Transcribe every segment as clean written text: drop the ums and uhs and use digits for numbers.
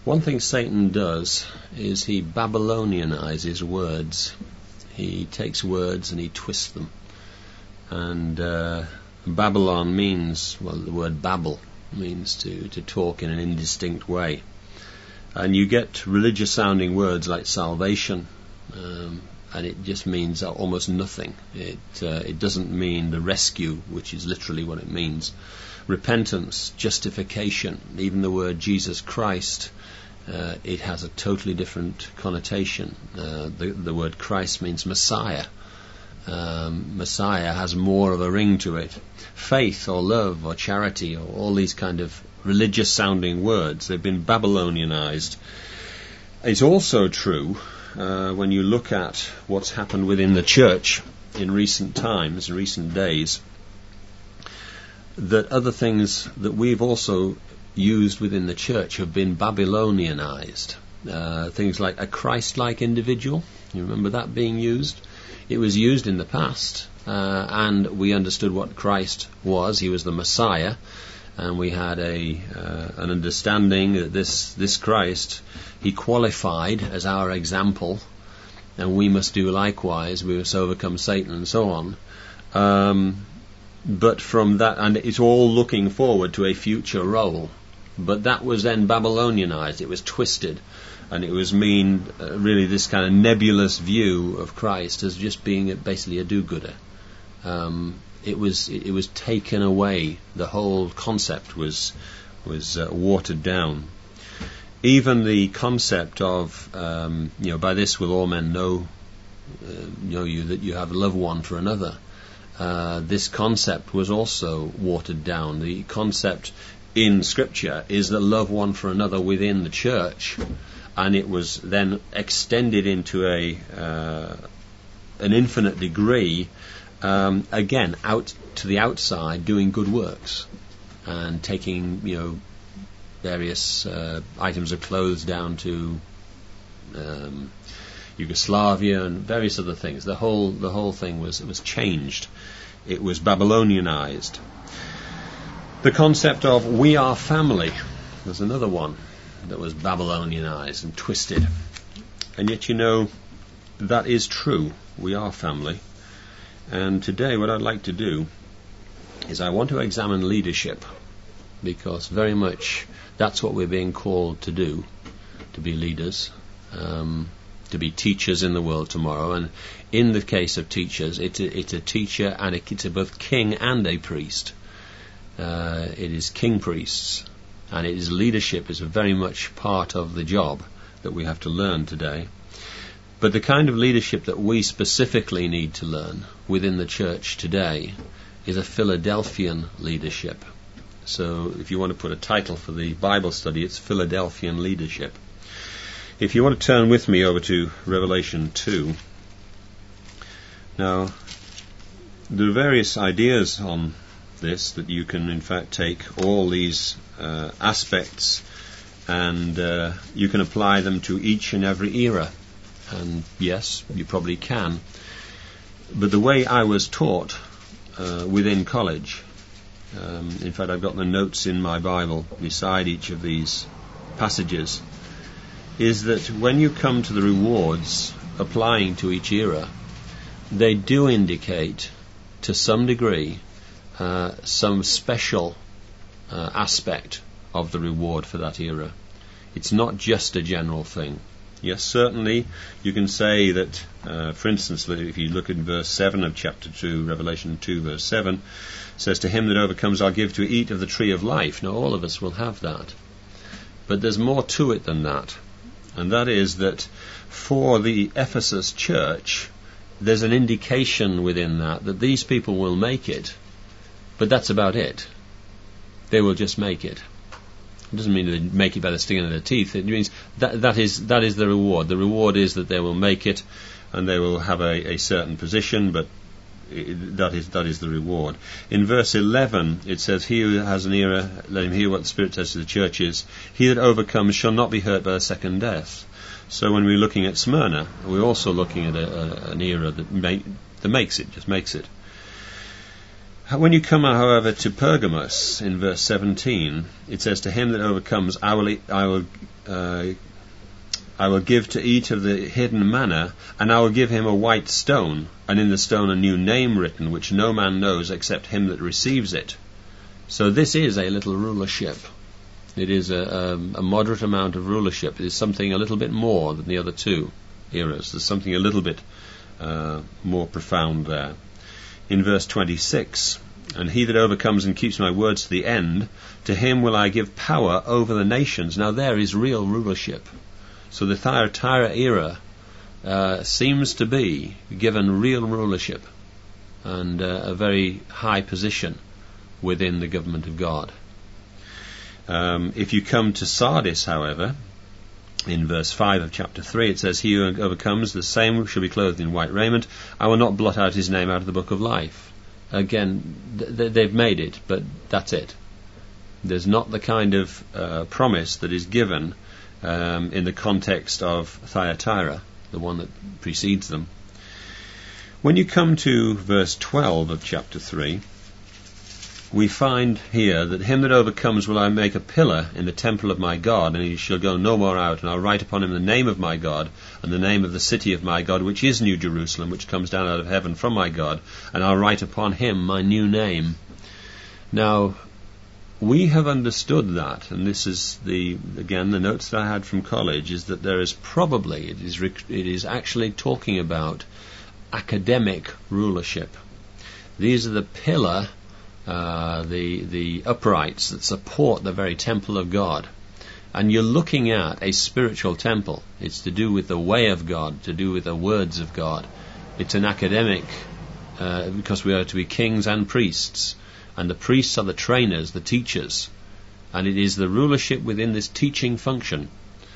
One thing Satan does is he Babylonianizes words. He takes words and he twists them. And Babylon means, well, the word babble means to talk in an indistinct way. And you get religious sounding words like salvation, and it just means almost nothing. It doesn't mean the rescue, which is literally what it means. Repentance, justification, even the word Jesus Christ, it has a totally different connotation. The word Christ means Messiah. Messiah has more of a ring to it. Faith or love or charity or all these kind of religious sounding words, they've been Babylonianized. It's also true when you look at what's happened within the church in recent times, in recent days, that other things that we've also used within the church have been Babylonianized. Things like a Christ-like individual. You remember that being used? It was used in the past, and we understood what Christ was. He was the Messiah, and we had an understanding that this Christ, he qualified as our example, and we must do likewise. We must overcome Satan and so on. But from that, and it's all looking forward to a future role. But that was then Babylonianized. It was twisted, and it was really this kind of nebulous view of Christ as just being basically a do-gooder. It was taken away. The whole concept was watered down. Even the concept of by this will all men know you, that you have love one for another. This concept was also watered down. The concept in Scripture is that love one for another within the church, and it was then extended into an infinite degree, again out to the outside, doing good works and taking various items of clothes down to Yugoslavia and various other things. The whole thing was changed. It was Babylonianized. The concept of we are family was another one that was Babylonianized and twisted. And yet that is true. We are family. And today what I'd like to do is I want to examine leadership, because very much that's what we're being called to do, to be leaders, to be teachers in the world tomorrow. And in the case of teachers, it's a teacher, and it's both king and a priest. It is king priests, and it is leadership is very much part of the job that we have to learn today. But the kind of leadership that we specifically need to learn within the church today is a Philadelphian leadership. So if you want to put a title for the Bible study, it's Philadelphian leadership. If you want to turn with me over to Revelation 2. Now, there are various ideas on this, that you can in fact take all these aspects and you can apply them to each and every era. And yes, you probably can. But the way I was taught within college, in fact I've got the notes in my Bible beside each of these passages, is that when you come to the rewards applying to each era, they do indicate to some degree some special aspect of the reward for that era. It's not just a general thing. Yes, certainly you can say that, for instance, if you look at verse 7 of chapter 2, Revelation 2 verse 7, it says, "To him that overcomes I'll give to eat of the tree of life." Now all of us will have that. But there's more to it than that. And that is that for the Ephesus church, there's an indication within that these people will make it, but that's about it. They will just make it. It doesn't mean they make it by the skin of their teeth. It means that is the reward. The reward is that they will make it, and they will have a certain position, but that is the reward. In verse 11 it says, "He who has an ear, let him hear what the Spirit says to the churches. He that overcomes shall not be hurt by the second death." So when we're looking at Smyrna, we're also looking at an era that makes it, just makes it. When you come, however, to Pergamos, in verse 17, it says, "To him that overcomes I will I will give to eat of the hidden manna, and I will give him a white stone, and in the stone a new name written, which no man knows except him that receives it. So this is a little rulership. It is a moderate amount of rulership. It is something a little bit more than the other two eras. There's something a little bit more profound there. In verse 26, and he that overcomes and keeps my words to the end, to him will I give power over the nations. Now there is real rulership. So the Thyatira era seems to be given real rulership and a very high position within the government of God. If you come to Sardis, however, in verse 5 of chapter 3, it says, he who overcomes, the same shall be clothed in white raiment. I will not blot out his name out of the book of life. Again, they've made it, but that's it. There's not the kind of promise that is given in the context of Thyatira, the one that precedes them. When you come to verse 12 of chapter 3, we find here that him that overcomes will I make a pillar in the temple of my God, and he shall go no more out, and I'll write upon him the name of my God, and the name of the city of my God, which is New Jerusalem, which comes down out of heaven from my God, and I'll write upon him my new name. Now, we have understood that, and this is the notes that I had from college, is that there is probably, it is actually talking about academic rulership. These are the pillar, the uprights that support the very temple of God. And you're looking at a spiritual temple. It's to do with the way of God, to do with the words of God. It's an academic, because we are to be kings and priests. And the priests are the trainers, the teachers. And it is the rulership within this teaching function.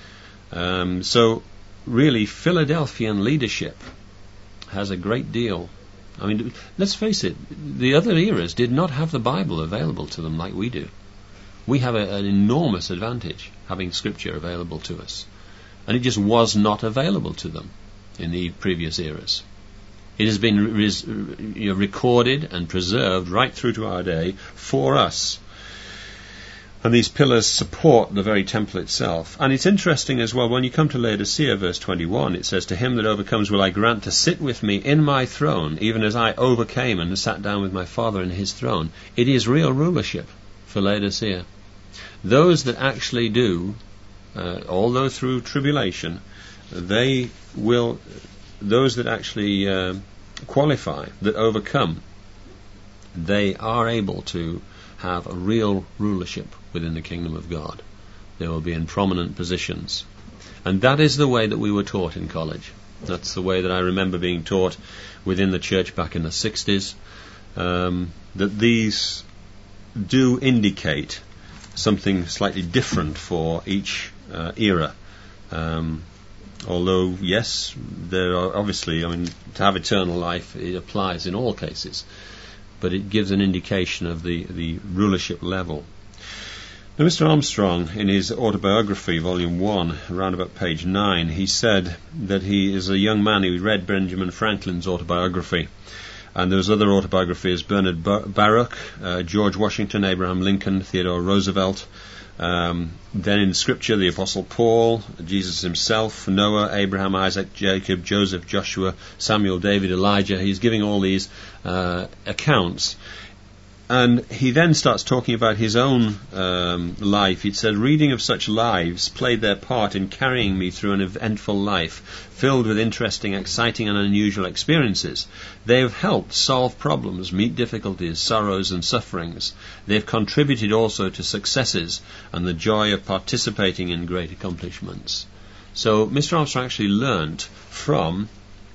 So, really, Philadelphian leadership has a great deal. I mean, let's face it, the other eras did not have the Bible available to them like we do. We have an enormous advantage having Scripture available to us. And it just was not available to them in the previous eras. It has been recorded and preserved right through to our day for us. And these pillars support the very temple itself. And it's interesting as well, when you come to Laodicea, verse 21, it says, to him that overcomes will I grant to sit with me in my throne, even as I overcame and sat down with my Father in his throne. It is real rulership for Laodicea. Those that actually do, although through tribulation, those that actually qualify, that overcome, they are able to have a real rulership within the kingdom of God. They will be in prominent positions. And that is the way that we were taught in college. That's the way that I remember being taught within the church back in the 60s, that these do indicate something slightly different for each era. Although, yes, there are obviously, to have eternal life, it applies in all cases. But it gives an indication of the rulership level. Now, Mr. Armstrong, in his autobiography, volume 1, around about page 9, he said that he is a young man who read Benjamin Franklin's autobiography. And there was other autobiographies, Bernard Baruch, George Washington, Abraham Lincoln, Theodore Roosevelt. Then in Scripture, the Apostle Paul, Jesus himself, Noah, Abraham, Isaac, Jacob, Joseph, Joshua, Samuel, David, Elijah. He's giving all these accounts. And he then starts talking about his own life. He said, reading of such lives played their part in carrying me through an eventful life, filled with interesting, exciting and unusual experiences. They have helped solve problems, meet difficulties, sorrows and sufferings. They have contributed also to successes and the joy of participating in great accomplishments. So Mr. Armstrong actually learnt from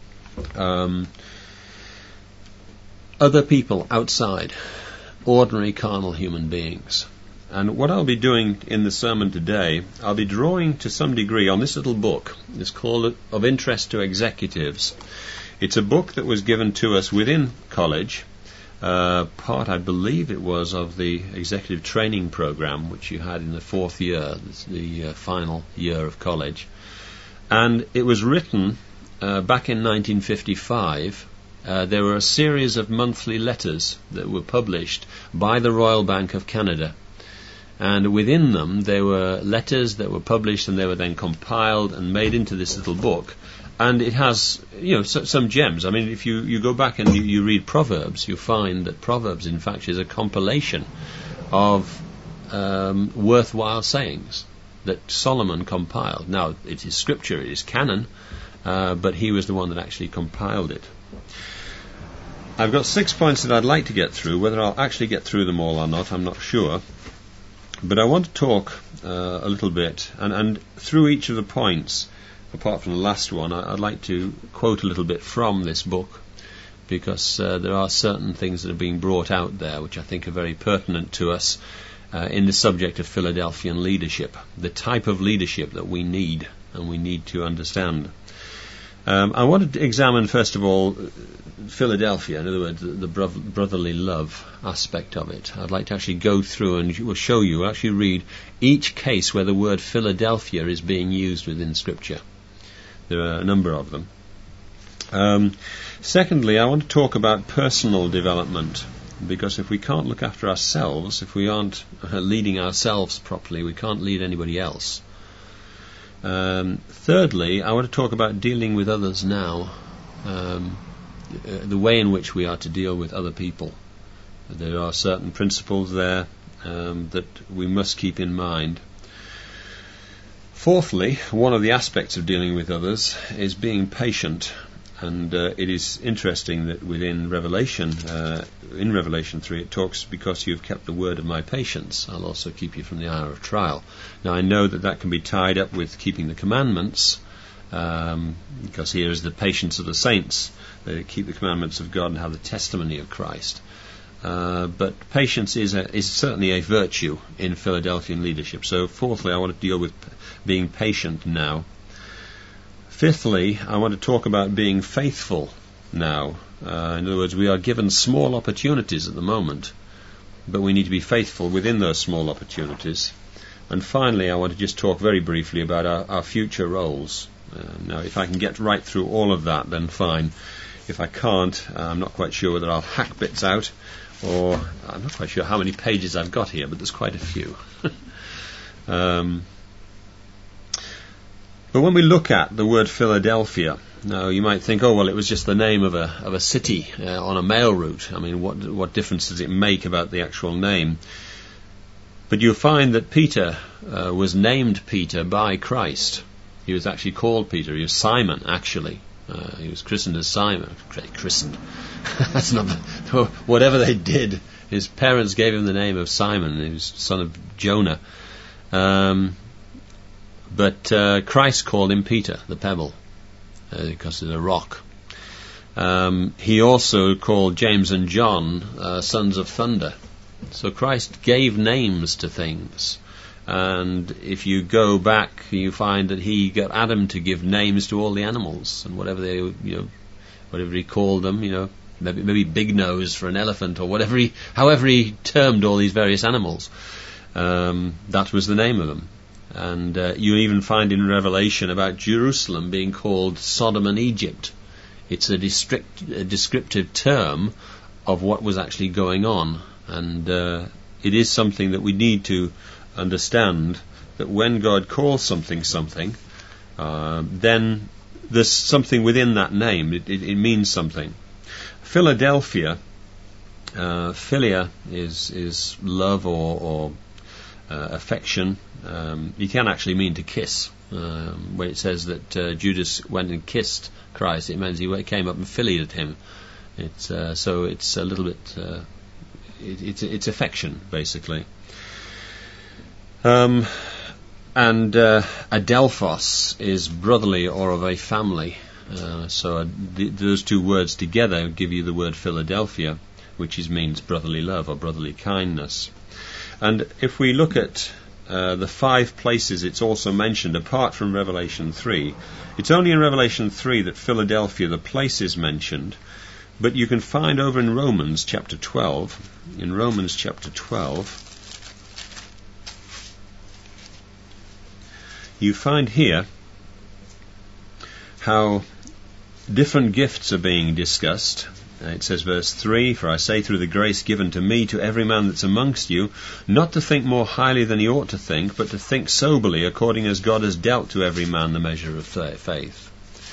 other people outside, ordinary carnal human beings. And what I'll be doing in the sermon today, I'll be drawing to some degree on this little book. It's called Of Interest to Executives. It's a book that was given to us within college, part, I believe it was, of the executive training program, which you had in the 4th year, the final year of college. And it was written back in 1955. There were a series of monthly letters that were published by the Royal Bank of Canada. And within them there were letters that were published, and they were then compiled and made into this little book. And it has, some gems. I mean, if you go back and you read Proverbs, you find that Proverbs, in fact, is a compilation of worthwhile sayings that Solomon compiled. Now, it is scripture, it is canon, but he was the one that actually compiled it. I've got 6 points that I'd like to get through. Whether I'll actually get through them all or not, I'm not sure. But I want to talk a little bit, and through each of the points, apart from the last one, I'd like to quote a little bit from this book, because there are certain things that are being brought out there which I think are very pertinent to us in the subject of Philadelphian leadership, the type of leadership that we need and we need to understand. I wanted to examine, first of all, Philadelphia, in other words, the brotherly love aspect of it. I'd like to actually go through and we'll show you, actually read each case where the word Philadelphia is being used within Scripture. There are a number of them. Secondly, I want to talk about personal development, because if we can't look after ourselves, if we aren't leading ourselves properly, we can't lead anybody else. Thirdly, I want to talk about dealing with others now, the way in which we are to deal with other people. There are certain principles there that we must keep in mind. Fourthly, one of the aspects of dealing with others is being patient. And it is interesting that within Revelation, in Revelation 3, it talks, because you have kept the word of my patience, I'll also keep you from the hour of trial. Now, I know that can be tied up with keeping the commandments, because here is the patience of the saints. They keep the commandments of God and have the testimony of Christ. But patience is certainly a virtue in Philadelphian leadership. So, fourthly, I want to deal with being patient now. Fifthly, I want to talk about being faithful now. In other words, we are given small opportunities at the moment, but we need to be faithful within those small opportunities. And finally, I want to just talk very briefly about our future roles. Now, if I can get right through all of that, then fine. If I can't, I'm not quite sure whether I'll hack bits out, or I'm not quite sure how many pages I've got here, but there's quite a few. But when we look at the word Philadelphia, now you might think, oh well, it was just the name of a city on a mail route. I mean, what difference does it make about the actual name? But you'll find that Peter was named Peter by Christ. He was actually called Peter. He was Simon, actually. He was christened as Simon. Christened. That's not whatever they did. His parents gave him the name of Simon. He was son of Jonah. But Christ called him Peter, the pebble, because it's a rock. He also called James and John sons of thunder. So Christ gave names to things. And if you go back, you find that he got Adam to give names to all the animals, and whatever he called them, maybe Big Nose for an elephant, or however he termed all these various animals. That was the name of them. And you even find in Revelation about Jerusalem being called Sodom and Egypt. It's a descriptive term of what was actually going on. And it is something that we need to understand, that when God calls something, then there's something within that name. It means something. Philadelphia, philia is love or affection. You can actually mean to kiss. When it says that Judas went and kissed Christ, it means he came up and filiated him. So it's a little bit. It's affection, basically. And adelphos is brotherly or of a family. So those two words together give you the word Philadelphia, which means brotherly love or brotherly kindness. And if we look at the 5 places it's also mentioned, apart from Revelation 3, it's only in Revelation 3 that Philadelphia, the place, is mentioned. But you can find over in Romans chapter 12, you find here how different gifts are being discussed. It says, verse 3, "For I say through the grace given to me to every man that's amongst you, not to think more highly than he ought to think, but to think soberly, according as God has dealt to every man the measure of faith."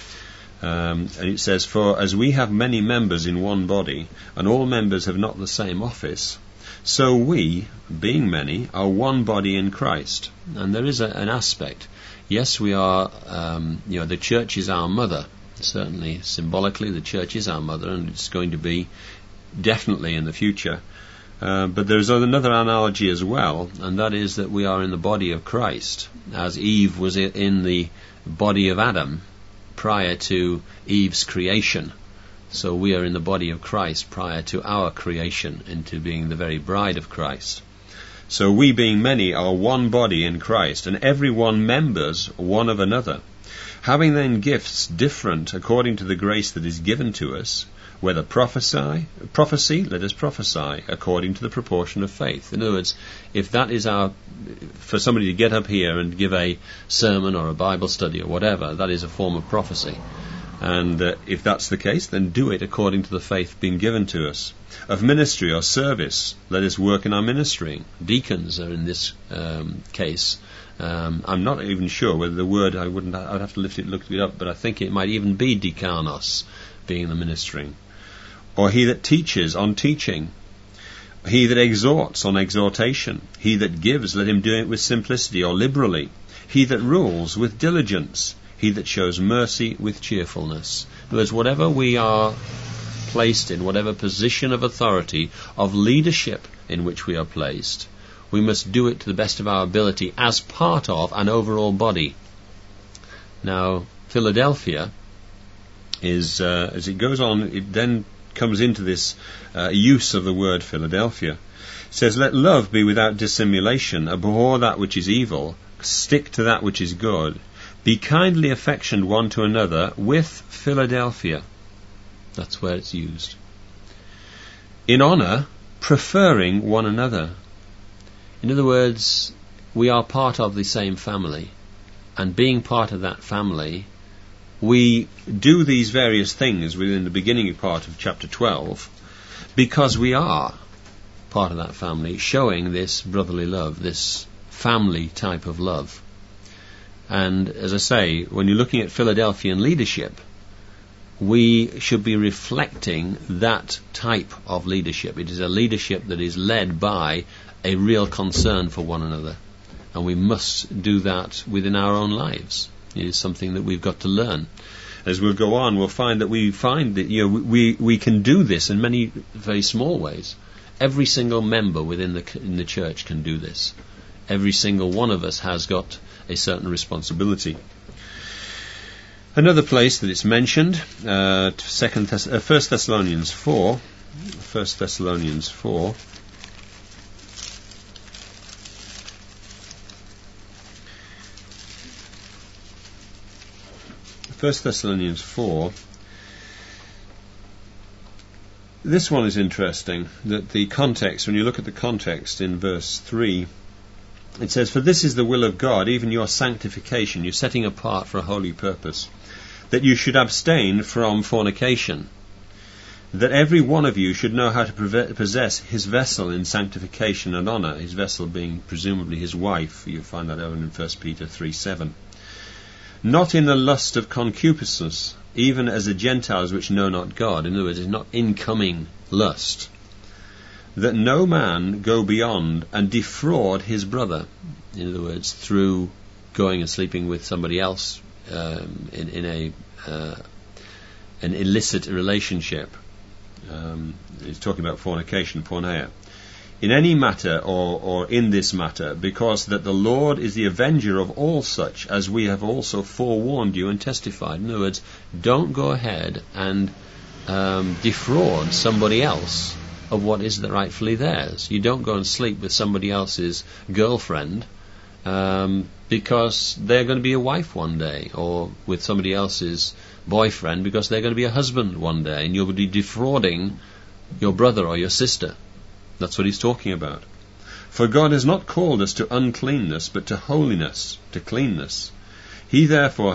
And it says, "For as we have many members in one body, and all members have not the same office, so we, being many, are one body in Christ." And there is an aspect. Yes, we are, the church is our mother. Certainly, symbolically, the church is our mother, and it's going to be definitely in the future. But there's another analogy as well, and that is that we are in the body of Christ, as Eve was in the body of Adam prior to Eve's creation. So we are in the body of Christ prior to our creation into being the very bride of Christ. So we, being many, are one body in Christ, and every one members one of another. Having then gifts different according to the grace that is given to us, whether prophecy, let us prophesy according to the proportion of faith. In other words, if that is for somebody to get up here and give a sermon or a Bible study or whatever, that is a form of prophecy. And if that's the case, then do it according to the faith being given to us. Of ministry or service, let us work in our ministry. Deacons are in this case. I'm not even sure whether the word, I'd have to look it up, but I think it might even be dikanos, being the ministering. Or he that teaches, on teaching. He that exhorts, on exhortation. He that gives, let him do it with simplicity or liberally. He that rules, with diligence. He that shows mercy, with cheerfulness. In other words, whatever we are placed in, whatever position of authority, of leadership in which we are placed, we must do it to the best of our ability as part of an overall body. Now, Philadelphia is, as it goes on, it then comes into this use of the word Philadelphia. It says, "Let love be without dissimulation, abhor that which is evil, stick to that which is good, be kindly affectioned one to another with Philadelphia." That's where it's used. "In honour, preferring one another." In other words, we are part of the same family, and being part of that family, we do these various things within the beginning part of chapter 12 because we are part of that family, showing this brotherly love, this family type of love. And as I say, when you're looking at Philadelphian leadership, we should be reflecting that type of leadership. It is a leadership that is led by a real concern for one another, and we must do that within our own lives. It is something that we've got to learn. As we'll go on, we'll find that we can do this in many very small ways. Every single member within the church can do this. Every single one of us has got a certain responsibility. Another place that it's mentioned, 1 Thessalonians 4. 1 Thessalonians 4. First Thessalonians 4. This one is interesting, that the context, when you look at the context in verse 3, it says, "For this is the will of God, even your sanctification," you're setting apart for a holy purpose, "that you should abstain from fornication, that every one of you should know how to possess his vessel in sanctification and honour," his vessel being presumably his wife. You find that out in 1 Peter 3:7. "Not in the lust of concupiscence, even as the Gentiles which know not God." In other words, it's not incoming lust. "That no man go beyond and defraud his brother." In other words, through going and sleeping with somebody else in an illicit relationship. He's talking about fornication, porneia. "In any matter or in this matter, because that the Lord is the avenger of all such, as we have also forewarned you and testified." In other words, don't go ahead and defraud somebody else of what is rightfully theirs. You don't go and sleep with somebody else's girlfriend because they're going to be a wife one day, or with somebody else's boyfriend because they're going to be a husband one day, and you'll be defrauding your brother or your sister. That's what he's talking about. "For God has not called us to uncleanness, but to holiness," to cleanness. He therefore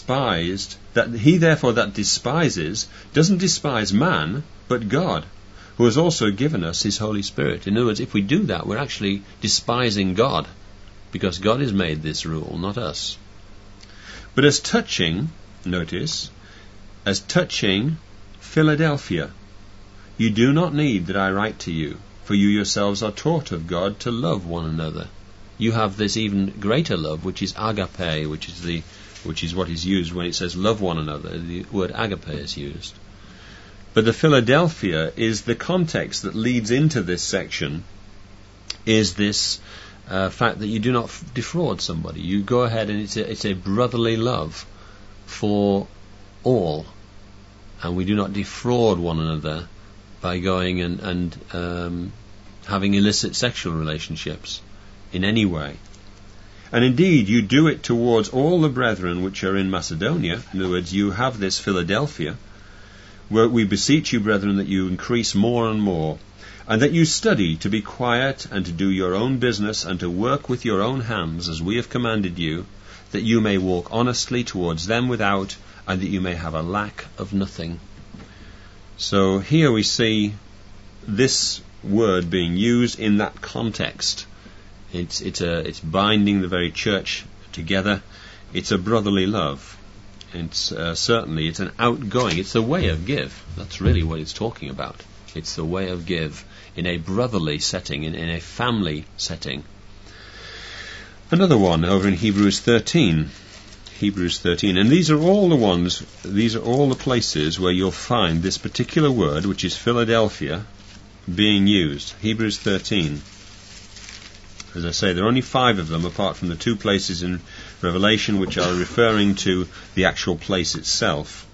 that despises doesn't despise man, but God, who has also given us his Holy Spirit. In other words, if we do that, we're actually despising God, because God has made this rule, not us. But as touching Philadelphia, you do not need that I write to you, for you yourselves are taught of God to love one another. You have this even greater love, which is agape, which is what is used when it says love one another. The word agape is used. But the Philadelphia is the context that leads into this section, is this fact that you do not defraud somebody. You go ahead and it's a brotherly love for all, and we do not defraud one another by going and having illicit sexual relationships in any way. And indeed, you do it towards all the brethren which are in Macedonia. In other words, you have this Philadelphia, where we beseech you, brethren, that you increase more and more, and that you study to be quiet and to do your own business and to work with your own hands, as we have commanded you, that you may walk honestly towards them without, and that you may have a lack of nothing. So here we see this word being used in that context. It's binding the very church together. It's a brotherly love. It's certainly it's an outgoing. It's the way of give. That's really what it's talking about. It's the way of give in a brotherly setting, in a family setting. Another one over in Hebrews 13. Hebrews 13, and these are all the places where you'll find this particular word, which is Philadelphia, being used. Hebrews 13. As I say, there are only 5 of them, apart from the 2 places in Revelation which are referring to the actual place itself.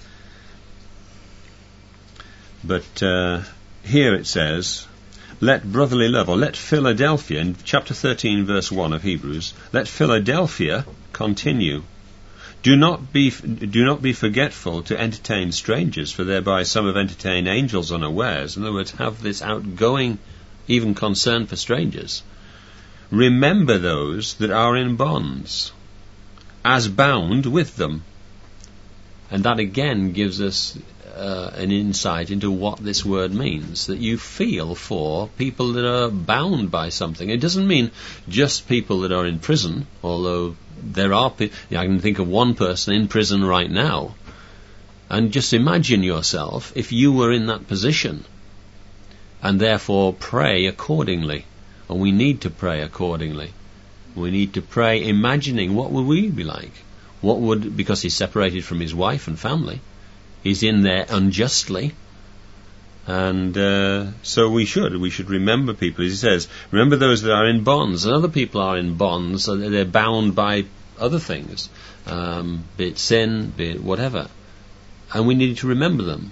But here it says, let brotherly love, or let Philadelphia, in chapter 13, verse 1 of Hebrews, let Philadelphia continue. Do not be forgetful to entertain strangers, for thereby some have entertained angels unawares. In other words, have this outgoing, even concern for strangers. Remember those that are in bonds, as bound with them. And that again gives us an insight into what this word means, that you feel for people that are bound by something. It doesn't mean just people that are in prison, although there are I can think of one person in prison right now, and just imagine yourself if you were in that position, and therefore pray accordingly. And we need to pray accordingly. We need to pray imagining what would we be like. Because he's separated from his wife and family, he's in there unjustly, and so we should remember people. As he says, remember those that are in bonds, and other people are in bonds, so they're bound by other things, be it sin, be it whatever, and we need to remember them.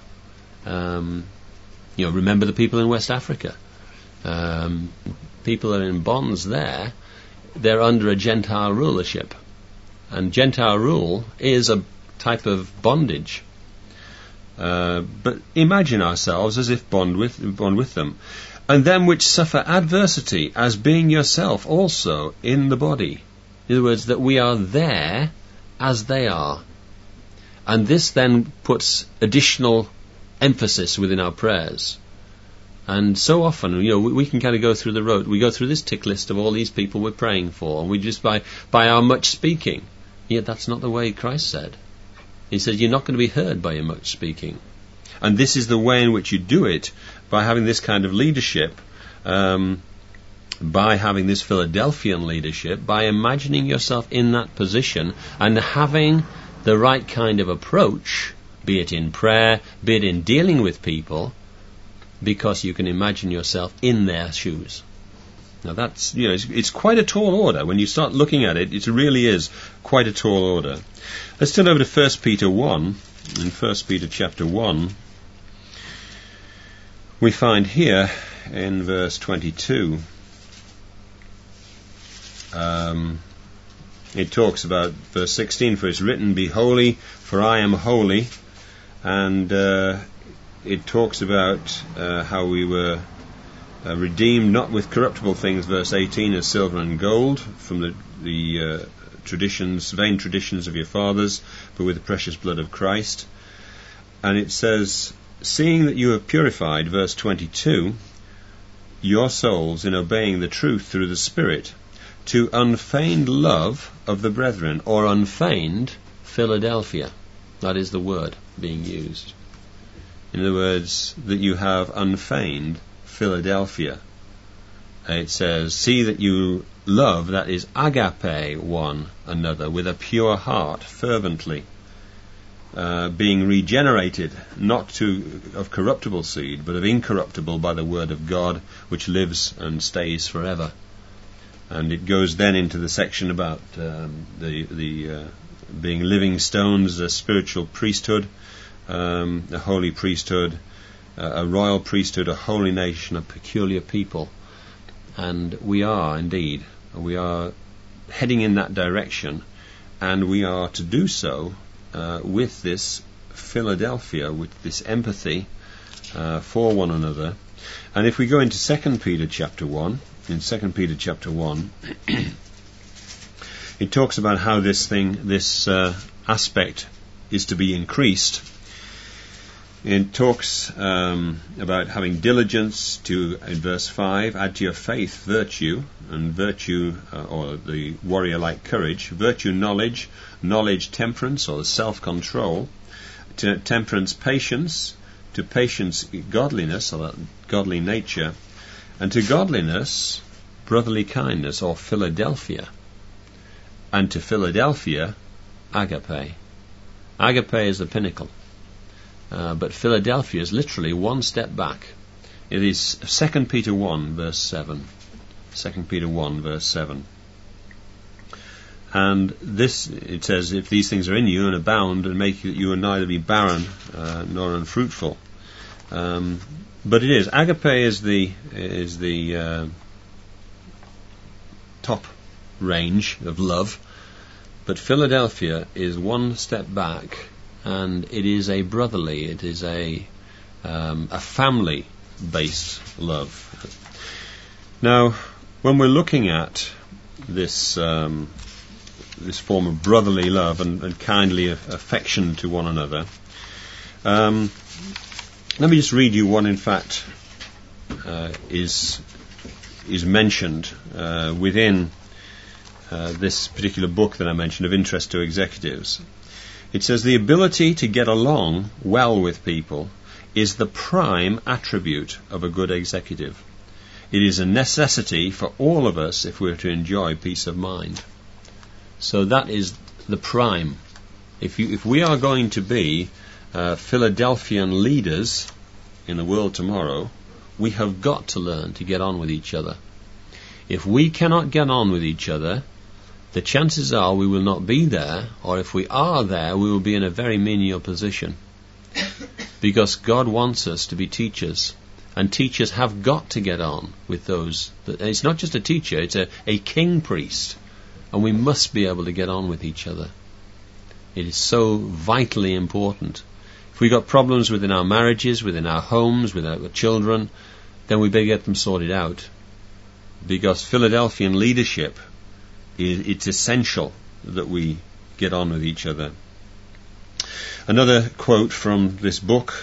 Remember the people in West Africa. People are in bonds there. They're under a Gentile rulership, and Gentile rule is a type of bondage. But imagine ourselves as if bond with them, and them which suffer adversity, as being yourself also in the body. In other words, that we are there as they are. And this then puts additional emphasis within our prayers. And so often, we can kind of go through the road. We go through this tick list of all these people we're praying for, and we just by our much speaking. Yet that's not the way Christ said. He said, you're not going to be heard by your much speaking. And this is the way in which you do it, by having this kind of leadership, by having this Philadelphian leadership, by imagining yourself in that position and having the right kind of approach, be it in prayer, be it in dealing with people, because you can imagine yourself in their shoes. Now that's, it's quite a tall order. When you start looking at it, it really is quite a tall order. Let's turn over to 1 Peter 1. In 1 Peter chapter 1, we find here in verse 22, it talks about verse 16, for it's written, be holy, for I am holy. And it talks about how we were redeemed not with corruptible things, verse 18, as silver and gold, from the traditions, vain traditions of your fathers, but with the precious blood of Christ. And it says, seeing that you have purified, verse 22, your souls in obeying the truth through the Spirit, to unfeigned love of the brethren, or unfeigned Philadelphia. That is the word being used. In other words, that you have unfeigned Philadelphia. It says, see that you love, that is agape, one another with a pure heart, fervently, being regenerated, not of corruptible seed, but of incorruptible by the word of God, which lives and stays forever. And it goes then into the section about the being living stones, a spiritual priesthood, a holy priesthood, a royal priesthood, a holy nation, a peculiar people. And we are indeed, we are heading in that direction, and we are to do so with this Philadelphia, with this empathy for one another. And if we go into 2 Peter chapter 1, in 2 Peter chapter 1, it talks about how this aspect is to be increased. It talks about having diligence in verse 5, add to your faith virtue, and virtue, or the warrior-like courage, virtue knowledge, knowledge temperance, or the self-control, to temperance patience, to patience godliness, or that godly nature, and to godliness brotherly kindness, or Philadelphia, and to Philadelphia agape. Agape is the pinnacle. But Philadelphia is literally one step back. It is 2 Peter 1 verse 7. 2 Peter 1 verse 7. And this, it says, if these things are in you and abound, and make you will neither be barren nor unfruitful. But it is. Agape is the top range of love. But Philadelphia is one step back, and it is a brotherly, it is a family-based love. Now, when we're looking at this this form of brotherly love and kindly affection to one another, let me just read you one, in fact, is mentioned within this particular book that I mentioned, Of Interest to Executives. It says, the ability to get along well with people is the prime attribute of a good executive. It is a necessity for all of us if we're to enjoy peace of mind. So that is the prime. If we are going to be Philadelphian leaders in the world tomorrow, we have got to learn to get on with each other. If we cannot get on with each other, the chances are we will not be there, or if we are there, we will be in a very menial position. Because God wants us to be teachers, and teachers have got to get on with those. It's not just a teacher, it's a king priest, and we must be able to get on with each other. It is so vitally important. If we've got problems within our marriages, within our homes, with our children, then we better get them sorted out. Because Philadelphian leadership, it's essential that we get on with each other. Another quote from this book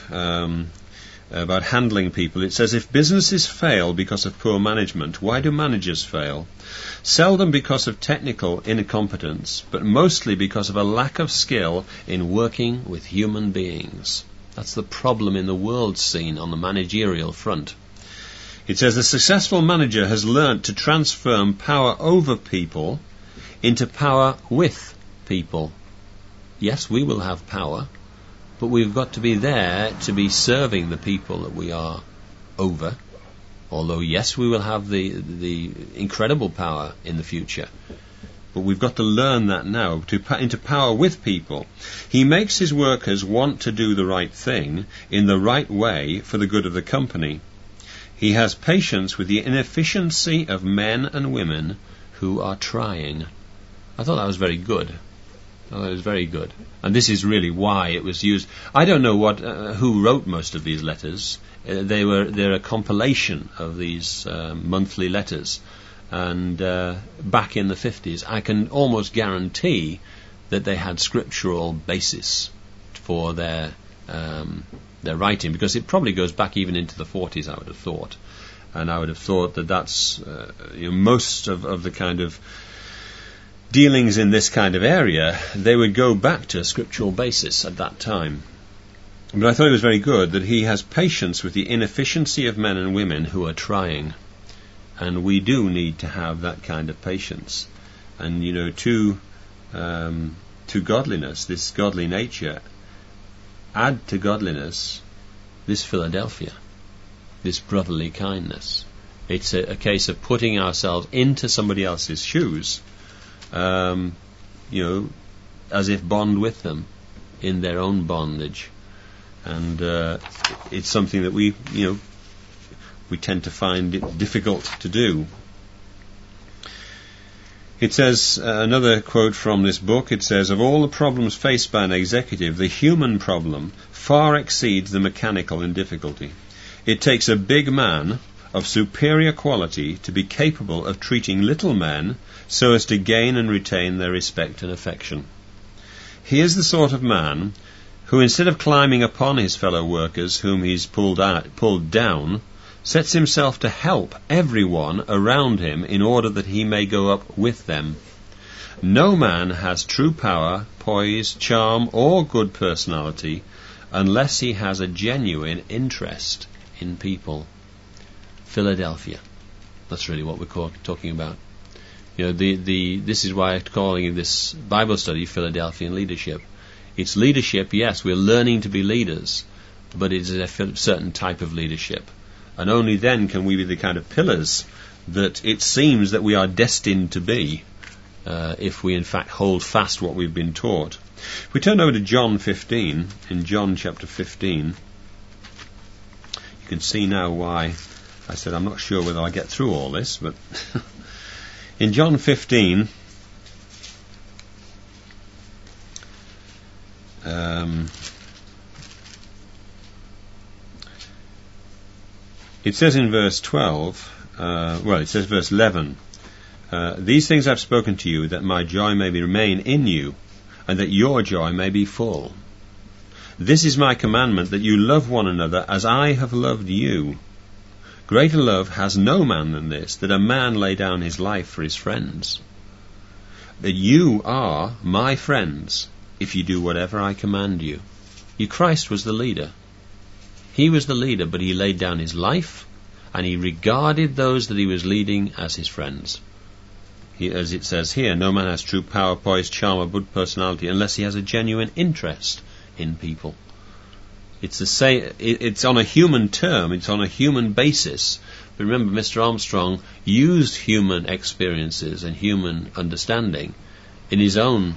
about handling people. It says, if businesses fail because of poor management, why do managers fail? Seldom because of technical incompetence, but mostly because of a lack of skill in working with human beings. That's the problem in the world scene on the managerial front. It says, the successful manager has learnt to transform power over people into power with people. Yes, we will have power, but we've got to be there to be serving the people that we are over. Although, yes, we will have the incredible power in the future. But we've got to learn that now, into power with people. He makes his workers want to do the right thing in the right way for the good of the company. He has patience with the inefficiency of men and women who are trying. I thought that was very good. And this is really why it was used. I don't know who wrote most of these letters. They're a compilation of these monthly letters. and back in the 50s, I can almost guarantee that they had scriptural basis for their writing, because it probably goes back even into the 40s, I would have thought. And I would have thought that that's most of the kind of dealings in this kind of area, they would go back to a scriptural basis at that time. But I thought it was very good that he has patience with the inefficiency of men and women who are trying. And we do need to have that kind of patience. And, to godliness, this godly nature, add to godliness this Philadelphia, this brotherly kindness. It's a case of putting ourselves into somebody else's shoes, as if bond with them in their own bondage. And it's something that we tend to find it difficult to do. It says, another quote from this book, it says, "Of all the problems faced by an executive, the human problem far exceeds the mechanical in difficulty. It takes a big man of superior quality to be capable of treating little men so as to gain and retain their respect and affection. He is the sort of man who, instead of climbing upon his fellow workers whom he's pulled down, sets himself to help everyone around him in order that he may go up with them. No man has true power, poise, charm, or good personality unless he has a genuine interest in people." Philadelphia. That's really what we're talking about. This is why I'm calling this Bible study Philadelphian leadership. It's leadership, yes, we're learning to be leaders, but it's a certain type of leadership. And only then can we be the kind of pillars that it seems that we are destined to be, if we in fact hold fast what we've been taught. If we turn over to John 15, in John chapter 15, you can see now why I said I'm not sure whether I get through all this, but in John 15, it says in verse 12, it says verse 11, "These things I've spoken to you, that my joy may remain in you, and that your joy may be full. This is my commandment, that you love one another as I have loved you. Greater love has no man than this, that a man lay down his life for his friends. That you are my friends, if you do whatever I command you." Christ was the leader. He was the leader, but he laid down his life, and he regarded those that he was leading as his friends. As it says here, no man has true power, poise, charm, or good personality unless he has a genuine interest in people. It's the same. It's on a human term. It's on a human basis. But remember, Mr. Armstrong used human experiences and human understanding in his own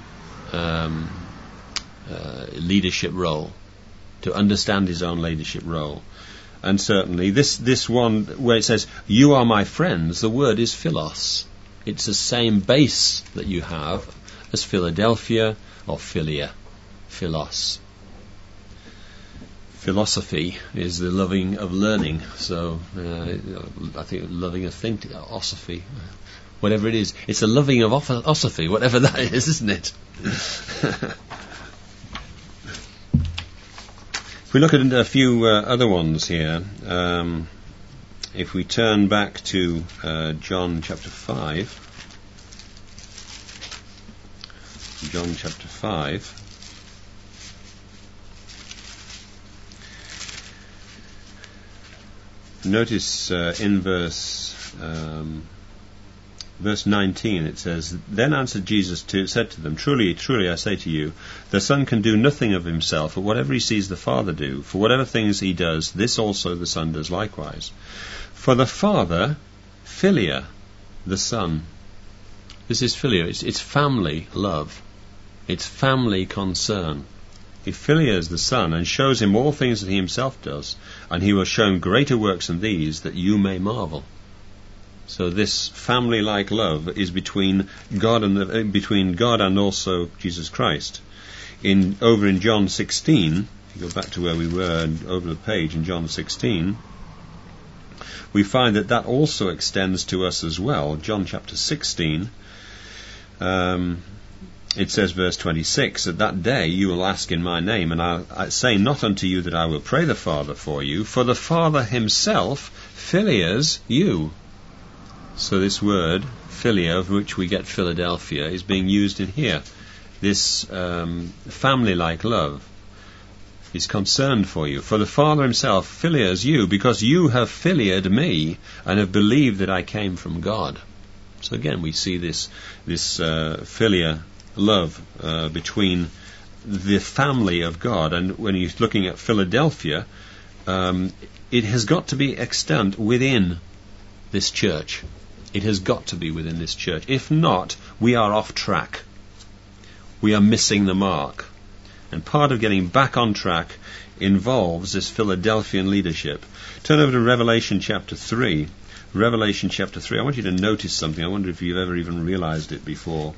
leadership role, to understand his own leadership role. And certainly this one where it says, "You are my friends," the word is philos. It's the same base that you have as Philadelphia or philia, philos. Philosophy is the loving of learning, so I think loving of theosophy, whatever it is. It's the loving of osophy, whatever that is, isn't it? If we look at a few other ones here, if we turn back to John chapter 5, John chapter 5, notice in verse 19 it says, "Then answered Jesus said to them, Truly, truly, I say to you, the Son can do nothing of himself, but whatever he sees the Father do. For whatever things he does, this also the Son does likewise. For the Father, philia, the Son." This is philia. It's family love. It's family concern. He filias the Son and shows him all things that he himself does, and he will show him greater works than these, that you may marvel. So this family-like love is between God and also Jesus Christ. Over in John 16, if you go back to where we were over the page in John 16, we find that that also extends to us as well. John chapter 16, it says, verse 26, "At that day you will ask in my name, and I say not unto you that I will pray the Father for you, for the Father himself filias you." So this word, philia, of which we get Philadelphia, is being used in here. This family-like love is concerned for you. "For the Father himself filias you, because you have filiated me, and have believed that I came from God." So again, we see this philia love between the family of God. And when he's looking at Philadelphia, it has got to be extant within this church. It has got to be within this church. If not, we are off track. We are missing the mark. And part of getting back on track involves this Philadelphian leadership. Turn over to Revelation chapter 3. Revelation chapter 3. I want you to notice something. I wonder if you've ever even realized it before.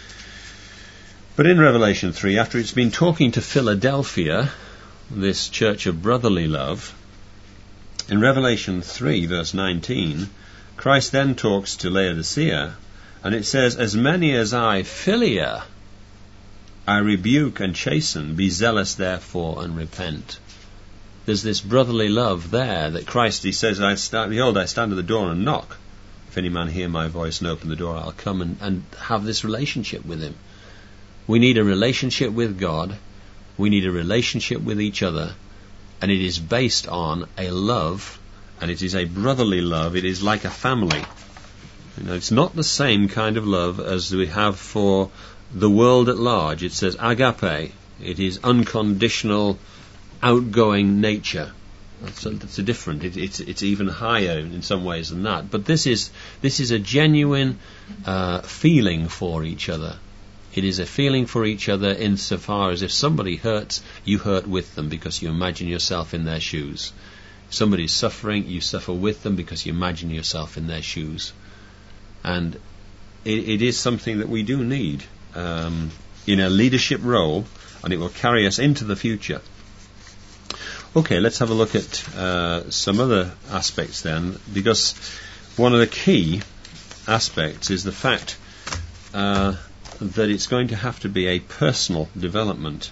But in Revelation 3, after it's been talking to Philadelphia, this church of brotherly love, in Revelation 3, verse 19, Christ then talks to Laodicea, and it says, "As many as I, philia, I rebuke and chasten, be zealous therefore and repent." There's this brotherly love there that Christ, he says, "Behold, I stand at the door and knock. If any man hear my voice and open the door, I'll come and have this relationship with him." We need a relationship with God. We need a relationship with each other. And it is based on a love, and it is a brotherly love. It is like a family. It's not the same kind of love as we have for the world at large. It says agape. It is unconditional, outgoing nature. That's a different. It's even higher in some ways than that. But this is a genuine feeling for each other. It is a feeling for each other insofar as if somebody hurts, you hurt with them because you imagine yourself in their shoes. If somebody's suffering, you suffer with them because you imagine yourself in their shoes. And it is something that we do need in a leadership role, and it will carry us into the future. Okay, let's have a look at some other aspects then, because one of the key aspects is the fact that it's going to have to be a personal development.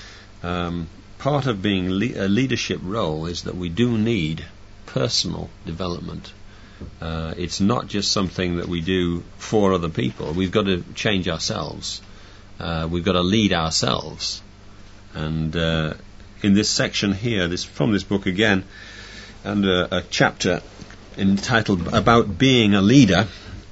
Part of being a leadership role is that we do need personal development. It's not just something that we do for other people. We've got to change ourselves. We've got to lead ourselves. And in this section here, from this book again, and a chapter entitled About Being a Leader,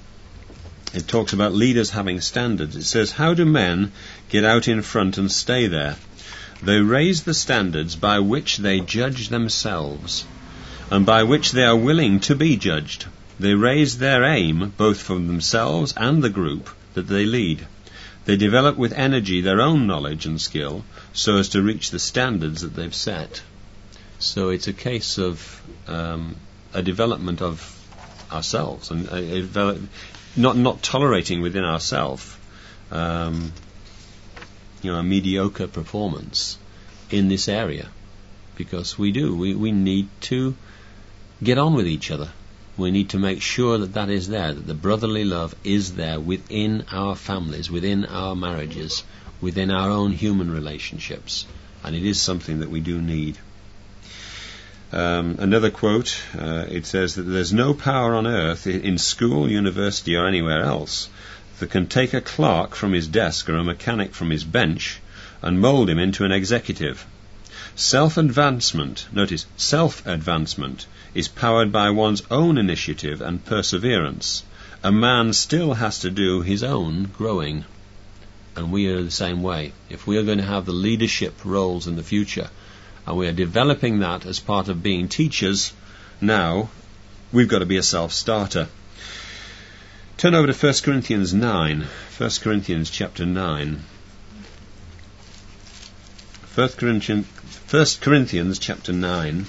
it talks about leaders having standards. It says, "How do men get out in front and stay there? They raise the standards by which they judge themselves, and by which they are willing to be judged. They raise their aim, both for themselves and the group that they lead. They develop with energy their own knowledge and skill, so as to reach the standards that they've set." So it's a case of a development of ourselves, and not tolerating within ourselves a mediocre performance in this area, because we need to get on with each other. We need to make sure that is there, that the brotherly love is there within our families, within our marriages, within our own human relationships, and it is something that we do need. Another quote, it says that there's no power on earth, in school, university, or anywhere else, that can take a clerk from his desk or a mechanic from his bench and mould him into an executive. Self-advancement is powered by one's own initiative and perseverance. A man still has to do his own growing. And we are the same way. If we are going to have the leadership roles in the future, and we are developing that as part of being teachers now, we've got to be a self-starter. Turn over to 1 Corinthians 9. 1 Corinthians chapter 9. 1 Corinthians chapter 9.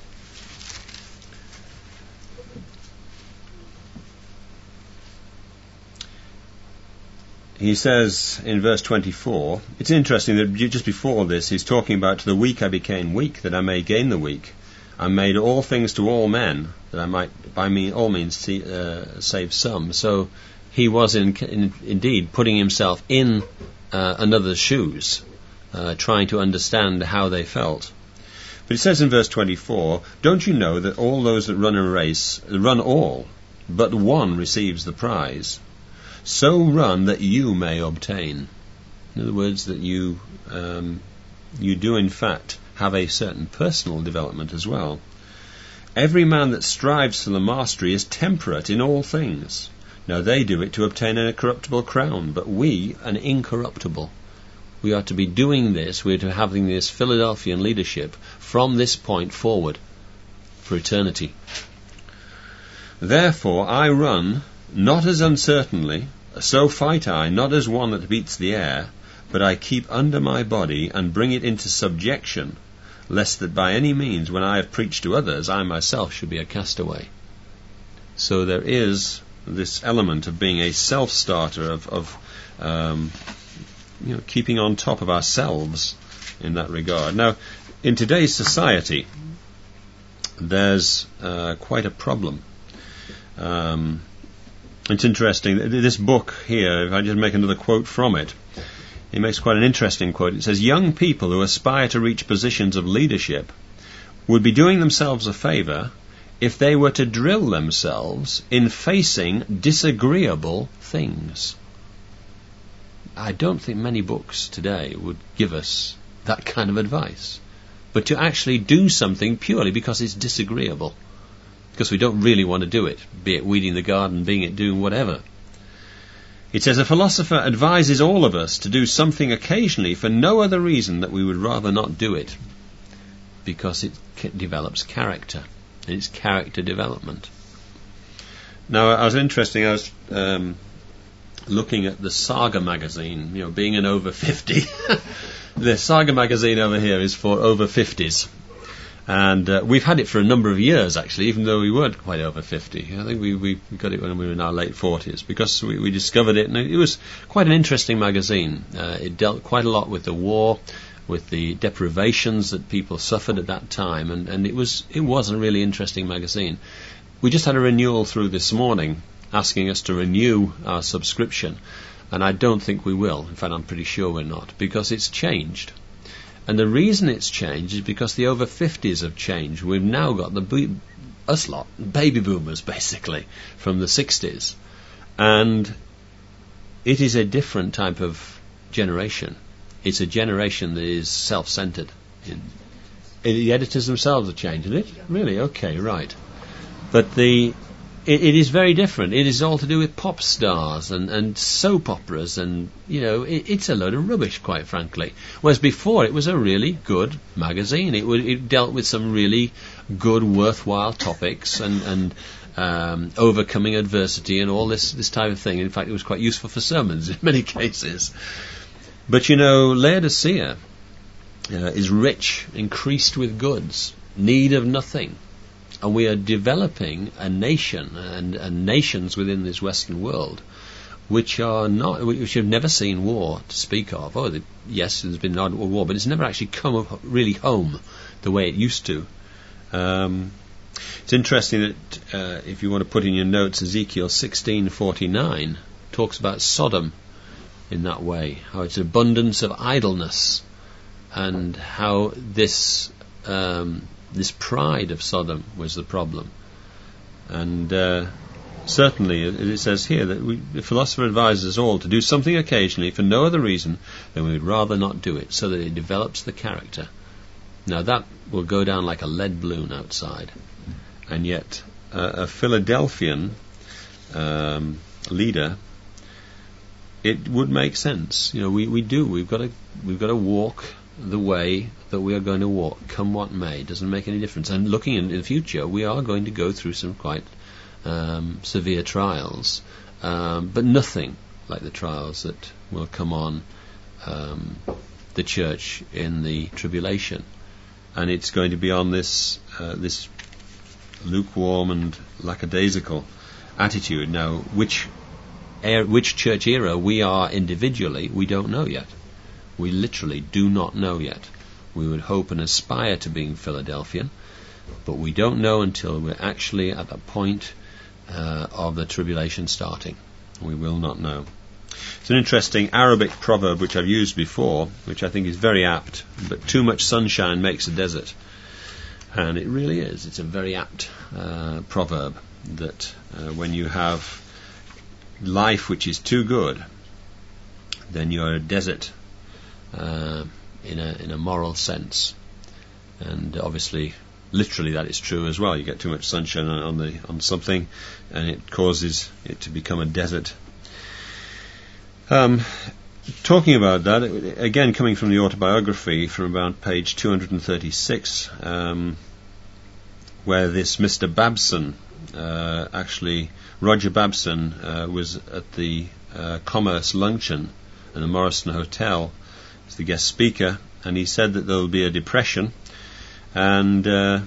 He says in verse 24, it's interesting that just before this he's talking about, "To the weak I became weak, that I may gain the weak. and made all things to all men, that I might by all means save some. So he was indeed putting himself in another's shoes, trying to understand how they felt. But it says in verse 24, "Don't you know that all those that run a race run all, but one receives the prize? So run that you may obtain." In other words, that you do in fact have a certain personal development as well. "Every man that strives for the mastery is temperate in all things. Now they do it to obtain an incorruptible crown, but we an incorruptible." We are to be doing this, we are to having this Philadelphian leadership from this point forward for eternity. "Therefore I run, not as uncertainly, so fight I, not as one that beats the air, but I keep under my body and bring it into subjection, lest that by any means, when I have preached to others, I myself should be a castaway." So there is this element of being a self-starter, of keeping on top of ourselves in that regard. Now, in today's society, there's quite a problem. It's interesting. This book here, if I just make another quote from it, he makes quite an interesting quote. It says, "Young people who aspire to reach positions of leadership would be doing themselves a favour if they were to drill themselves in facing disagreeable things." I don't think many books today would give us that kind of advice. But to actually do something purely because it's disagreeable, because we don't really want to do it, be it weeding the garden, be it doing whatever. It says, "A philosopher advises all of us to do something occasionally for no other reason that we would rather not do it, because it develops character, and it's character development." Now, I was looking at the Saga magazine, being an over 50. The Saga magazine over here is for over 50s. And we've had it for a number of years, actually, even though we weren't quite over 50. I think we got it when we were in our late 40s, because we discovered it, and it was quite an interesting magazine. It dealt quite a lot with the war, with the deprivations that people suffered at that time, and it was a really interesting magazine. We just had a renewal through this morning, asking us to renew our subscription, and I don't think we will. In fact, I'm pretty sure we're not, because it's changed. And the reason it's changed is because the over 50s have changed. We've now got us lot, baby boomers basically, from the 60s. And it is a different type of generation. It's a generation that is self-centered. The editors themselves have changed, isn't it? Really? Okay, right. But it is very different. It is all to do with pop stars and soap operas, and it's a load of rubbish, quite frankly. Whereas before, it was a really good magazine. It dealt with some really good, worthwhile topics and overcoming adversity and all this type of thing. In fact, it was quite useful for sermons in many cases. But Laodicea is rich, increased with goods, need of nothing. And we are developing a nation and nations within this Western world which have never seen war to speak of. Yes, there's been an war, but it's never actually come up really home the way it used to. It's interesting that if you want to put in your notes, Ezekiel 16:49 talks about Sodom in that way, how it's abundance of idleness, and how this pride of Sodom was the problem. And certainly it says here that the philosopher advises us all to do something occasionally for no other reason than we would rather not do it, so that it develops the character. Now that will go down like a lead balloon outside. And yet a Philadelphian leader, it would make sense. We've got to walk the way that we are going to walk, come what may. It doesn't make any difference. And looking in the future, we are going to go through some quite severe trials, but nothing like the trials that will come on the church in the tribulation. And it's going to be on this lukewarm and lackadaisical attitude. Now, which church era we are individually, we don't know yet. We literally do not know yet. We would hope and aspire to being Philadelphian, But we don't know until we're actually at the point of the tribulation starting. We will not know. It's an interesting Arabic proverb which I've used before, which I think is very apt, but too much sunshine makes a desert. And it really is. It's a very apt proverb that when you have life which is too good, then you're a desert in a moral sense. And obviously, literally that is true as well. You get too much sunshine on something and it causes it to become a desert. Talking about that, again coming from the autobiography from about page 236, where this Mr. Babson, Roger Babson was at the Commerce Luncheon in the Morrison Hotel as the guest speaker, and he said that there will be a depression, and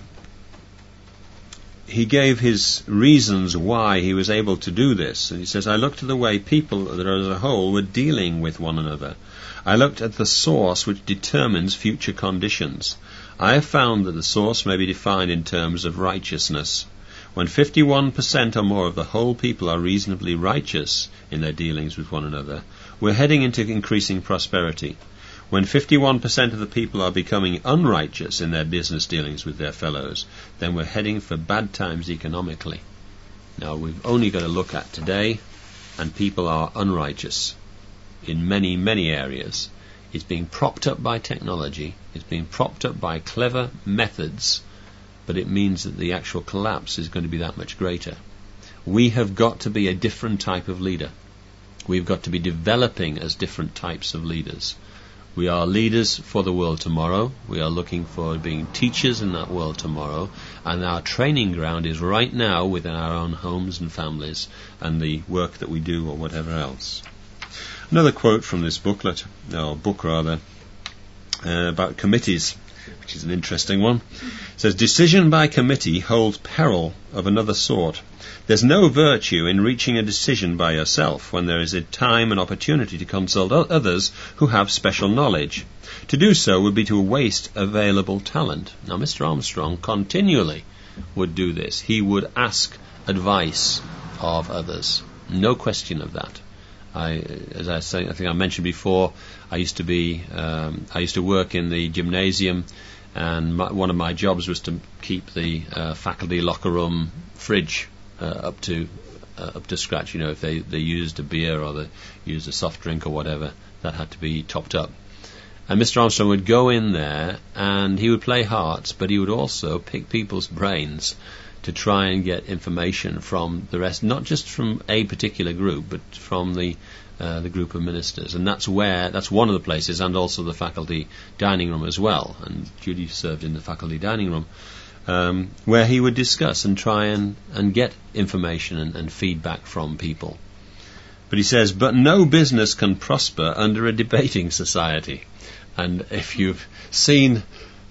he gave his reasons why he was able to do this. And he says, I looked at the way people that as a whole were dealing with one another. I looked at the source which determines future conditions. I have found that the source may be defined in terms of righteousness. When 51% or more of the whole people are reasonably righteous in their dealings with one another, we're heading into increasing prosperity. When 51% of the people are becoming unrighteous in their business dealings with their fellows, then we're heading for bad times economically. Now, we've only got to look at today, and people are unrighteous in many, many areas. It's being propped up by technology. It's being propped up by clever methods, but it means that the actual collapse is going to be that much greater. We have got to be a different type of leader. We've got to be developing as different types of leaders. We are leaders for the world tomorrow. We are looking for being teachers in that world tomorrow. And our training ground is right now within our own homes and families and the work that we do or whatever else. Another quote from this book rather, about committees, which is an interesting one. It says, decision by committee holds peril of another sort. There's no virtue in reaching a decision by yourself when there is a time and opportunity to consult others who have special knowledge. To do so would be to waste available talent. Now, Mr. Armstrong continually would do this. He would ask advice of others. No question of that. As I say, I think I mentioned before, I used to work in the gymnasium, and one of my jobs was to keep the faculty locker room fridge up to scratch. You know, if they used a beer or they used a soft drink or whatever, that had to be topped up. And Mr. Armstrong would go in there and he would play hearts, but he would also pick people's brains to try and get information from the rest, not just from a particular group, but from the group of ministers. And that's one of the places, and also the faculty dining room as well. And Judy served in the faculty dining room, where he would discuss and try and get information and feedback from people. But he says, but no business can prosper under a debating society. And if you've seen,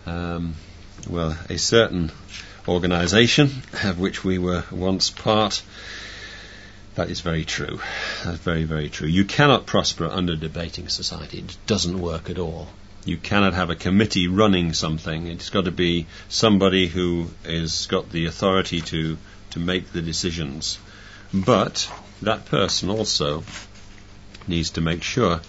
a certain organisation of which we were once part, that is very true. That's very, very true. You cannot prosper under a debating society. It doesn't work at all. You cannot have a committee running something. It's got to be somebody who has got the authority to make the decisions. But that person also needs to make sure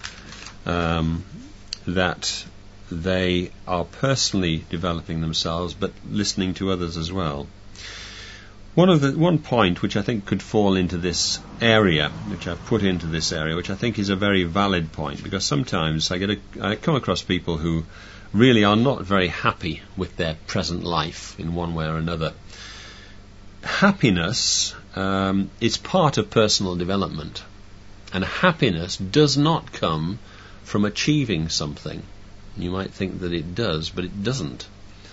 that they are personally developing themselves, but listening to others as well. One point which I think could fall into this area, which I've put into this area, which I think is a very valid point, because sometimes I come across people who really are not very happy with their present life in one way or another. Happiness is part of personal development, and happiness does not come from achieving something. You might think that it does, but it doesn't.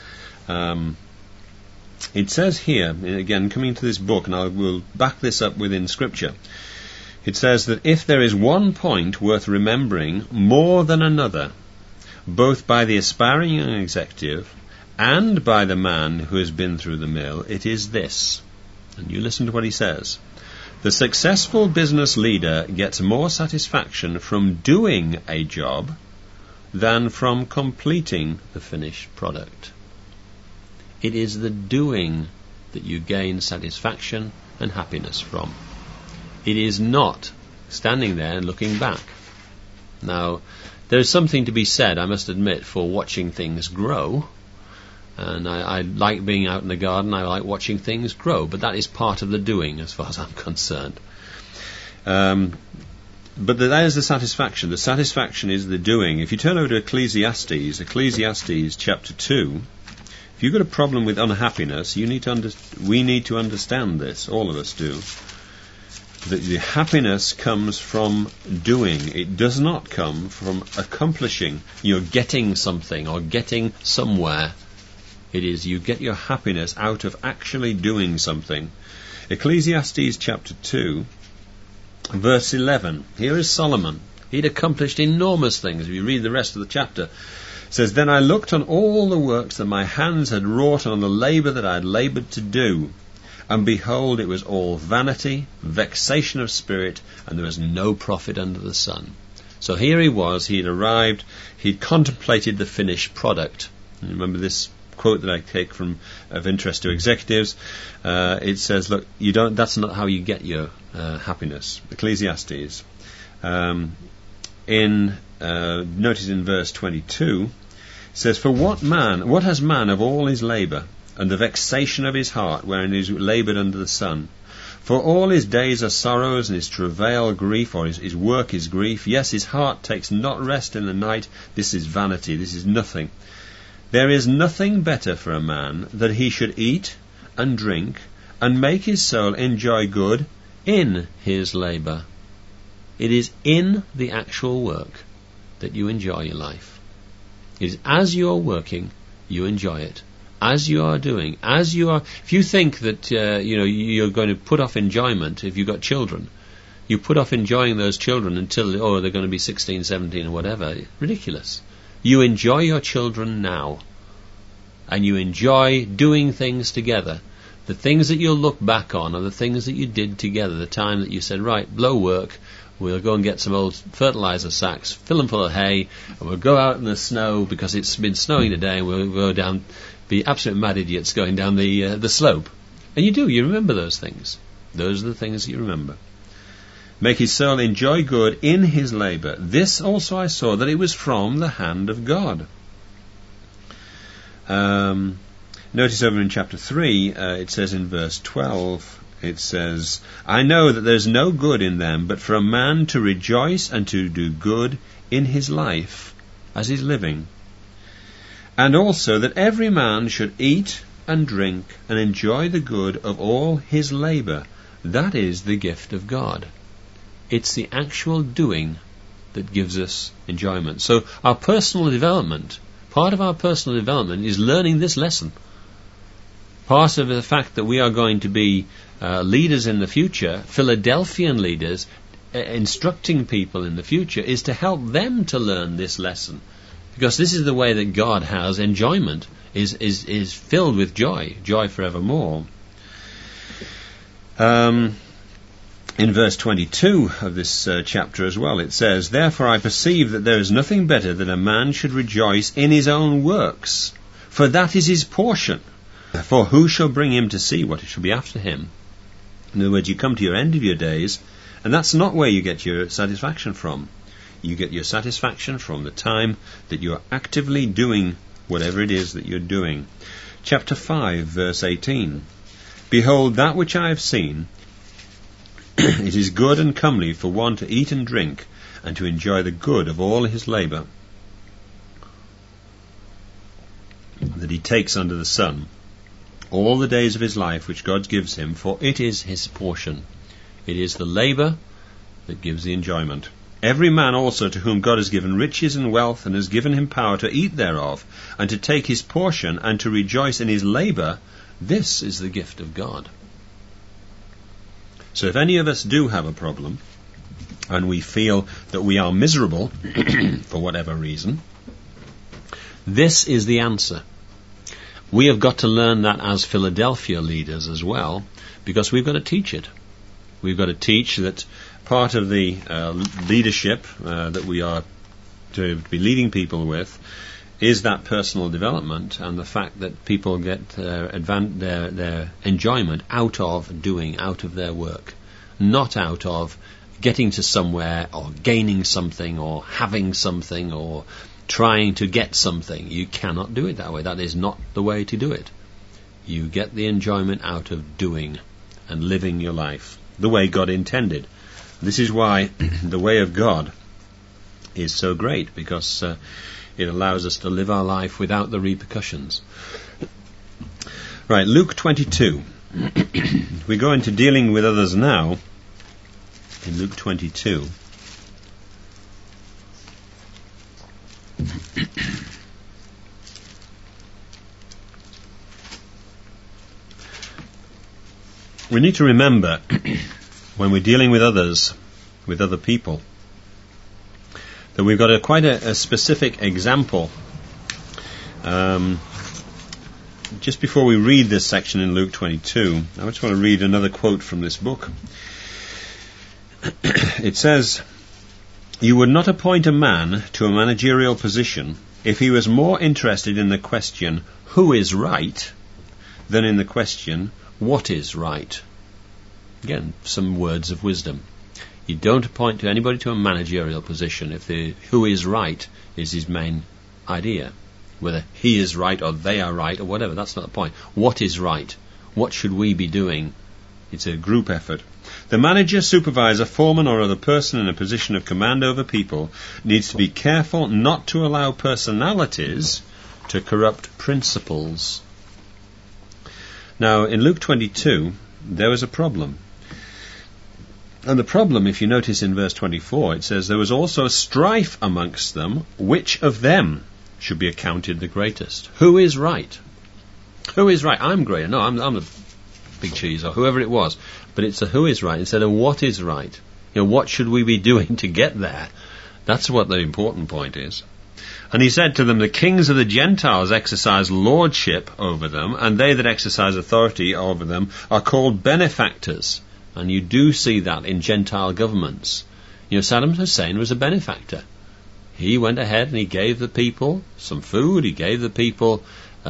It says here, again, coming to this book, and I will back this up within Scripture, it says that if there is one point worth remembering more than another, both by the aspiring young executive and by the man who has been through the mill, it is this. And you listen to what he says. The successful business leader gets more satisfaction from doing a job than from completing the finished product. It is the doing that you gain satisfaction and happiness from. It is not standing there and looking back. Now, there is something to be said, I must admit, for watching things grow. And I like being out in the garden, I like watching things grow, but that is part of the doing as far as I'm concerned. But that is the satisfaction. The satisfaction is the doing. If you turn over to Ecclesiastes chapter 2, if you've got a problem with unhappiness, we need to understand this, all of us do, that the happiness comes from doing. It does not come from accomplishing. You're getting something or getting somewhere. It is you get your happiness out of actually doing something. Ecclesiastes chapter 2, verse 11. Here is Solomon. He'd accomplished enormous things. If you read the rest of the chapter, it says, "Then I looked on all the works that my hands had wrought, and on the labour that I had laboured to do. And behold, it was all vanity, vexation of spirit, and there was no profit under the sun." So here he was, he'd arrived, he'd contemplated the finished product. And remember this quote that I take from Of Interest to Executives. It says, look, that's not how you get your happiness. Ecclesiastes. Notice in verse 22, it says, "For what has man of all his labour, and the vexation of his heart, wherein he is laboured under the sun? For all his days are sorrows, and his travail grief, or his work is grief. Yes, his heart takes not rest in the night. This is vanity, this is nothing. There is nothing better for a man that he should eat and drink, and make his soul enjoy good in his labour." It is in the actual work that you enjoy your life. It is as you are working, you enjoy it. As you are doing, if you think that you're going to put off enjoyment, if you've got children, you put off enjoying those children until they're going to be 16, 17 or whatever. Ridiculous. You enjoy your children now, and you enjoy doing things together. The things that you'll look back on are the things that you did together, the time that you said, right, blow work, we'll go and get some old fertilizer sacks, fill them full of hay, and we'll go out in the snow because it's been snowing today, and we'll go down, be absolute mad idiots going down the slope. And you remember those things. Those are the things that you remember. "Make his soul enjoy good in his labour. This also I saw, that it was from the hand of God." Notice over in chapter 3, it says in verse 12, it says, "I know that there is no good in them, but for a man to rejoice and to do good in his life as he's living. And also that every man should eat and drink and enjoy the good of all his labour. That is the gift of God." It's the actual doing that gives us enjoyment. So our personal development, part of our personal development is learning this lesson. Part of the fact that we are going to be leaders in the future, Philadelphian leaders, instructing people in the future, is to help them to learn this lesson. Because this is the way that God has enjoyment, is filled with joy forevermore. In verse 22 of this chapter as well, it says, "Therefore I perceive that there is nothing better than a man should rejoice in his own works, for that is his portion. For who shall bring him to see what it shall be after him?" In other words, you come to your end of your days, and that's not where you get your satisfaction from. You get your satisfaction from the time that you're actively doing whatever it is that you're doing. Chapter 5, verse 18. "Behold, that which I have seen, it is good and comely for one to eat and drink, and to enjoy the good of all his labour that he takes under the sun, all the days of his life which God gives him, for it is his portion." It is the labour that gives the enjoyment. "Every man also to whom God has given riches and wealth, and has given him power to eat thereof, and to take his portion, and to rejoice in his labour, this is the gift of God." So if any of us do have a problem, and we feel that we are miserable for whatever reason, this is the answer. We have got to learn that as Philadelphia leaders as well, because we've got to teach it. We've got to teach that part of the leadership that we are to be leading people with is that personal development and the fact that people get their enjoyment out of doing, out of their work, not out of getting to somewhere or gaining something or having something or trying to get something. You cannot do it that way. That is not the way to do it. You get the enjoyment out of doing and living your life the way God intended. This is why the way of God is so great, because it allows us to live our life without the repercussions. Right, Luke 22. We go into dealing with others now in Luke 22. We need to remember when we're dealing with others, with other people, that we've got quite a specific example. Just before we read this section in Luke 22, I just want to read another quote from this book. It says, "You would not appoint a man to a managerial position if he was more interested in the question, who is right, than in the question, what is right?" Again, some words of wisdom. You don't appoint anybody to a managerial position if the who is right is his main idea. Whether he is right or they are right or whatever, that's not the point. What is right? What should we be doing? It's a group effort. The manager, supervisor, foreman or other person in a position of command over people needs to be careful not to allow personalities to corrupt principles. Now, in Luke 22, there was a problem. And the problem, if you notice in verse 24, it says, "There was also a strife amongst them, which of them should be accounted the greatest?" Who is right? Who is right? I'm greater. No, I'm the big cheese, or whoever it was. But it's a who is right instead of what is right. You know, what should we be doing to get there? That's what the important point is. "And he said to them, the kings of the Gentiles exercise lordship over them, and they that exercise authority over them are called benefactors." And you do see that in Gentile governments. You know, Saddam Hussein was a benefactor. He went ahead and he gave the people some food, he gave the people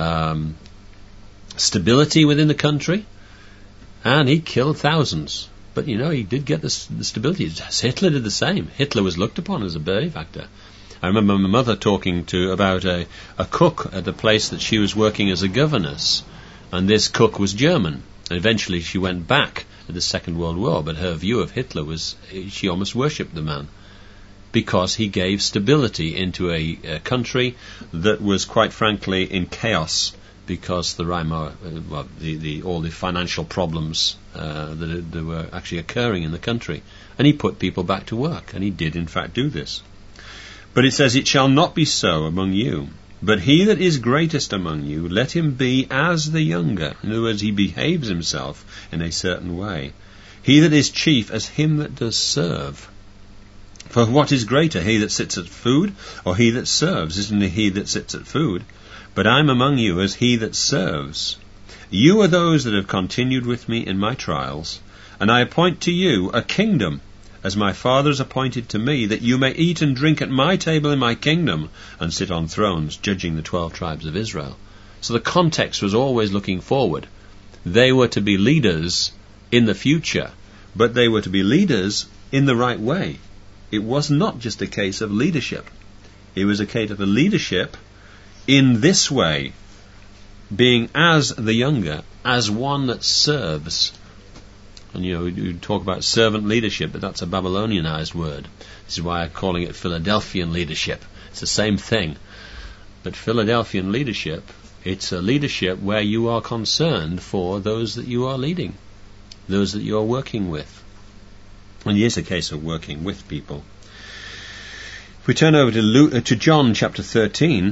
stability within the country, and he killed thousands. But, you know, he did get the stability. Hitler did the same. Hitler was looked upon as a benefactor. I remember my mother talking about a cook at the place that she was working as a governess, and this cook was German. And eventually she went back at the Second World War, but her view of Hitler was she almost worshipped the man because he gave stability into a country that was, quite frankly, in chaos because the Weimar, all the financial problems that were actually occurring in the country. And he put people back to work, and he did in fact do this. But it says, "It shall not be so among you. But he that is greatest among you, let him be as the younger." In other words, he behaves himself in a certain way. "He that is chief as him that does serve. For what is greater, he that sits at food, or he that serves? Isn't it he that sits at food? But I am among you as he that serves. You are those that have continued with me in my trials, and I appoint to you a kingdom, as my Father has appointed to me, that you may eat and drink at my table in my kingdom, and sit on thrones, judging the 12 tribes of Israel." So the context was always looking forward. They were to be leaders in the future, but they were to be leaders in the right way. It was not just a case of leadership. It was a case of a leadership in this way, being as the younger, as one that serves. And you talk about servant leadership, but that's a Babylonianized word. This is why I'm calling it Philadelphian leadership. It's the same thing. But Philadelphian leadership, it's a leadership where you are concerned for those that you are leading, those that you are working with. And it is a case of working with people. If we turn over to John chapter 13,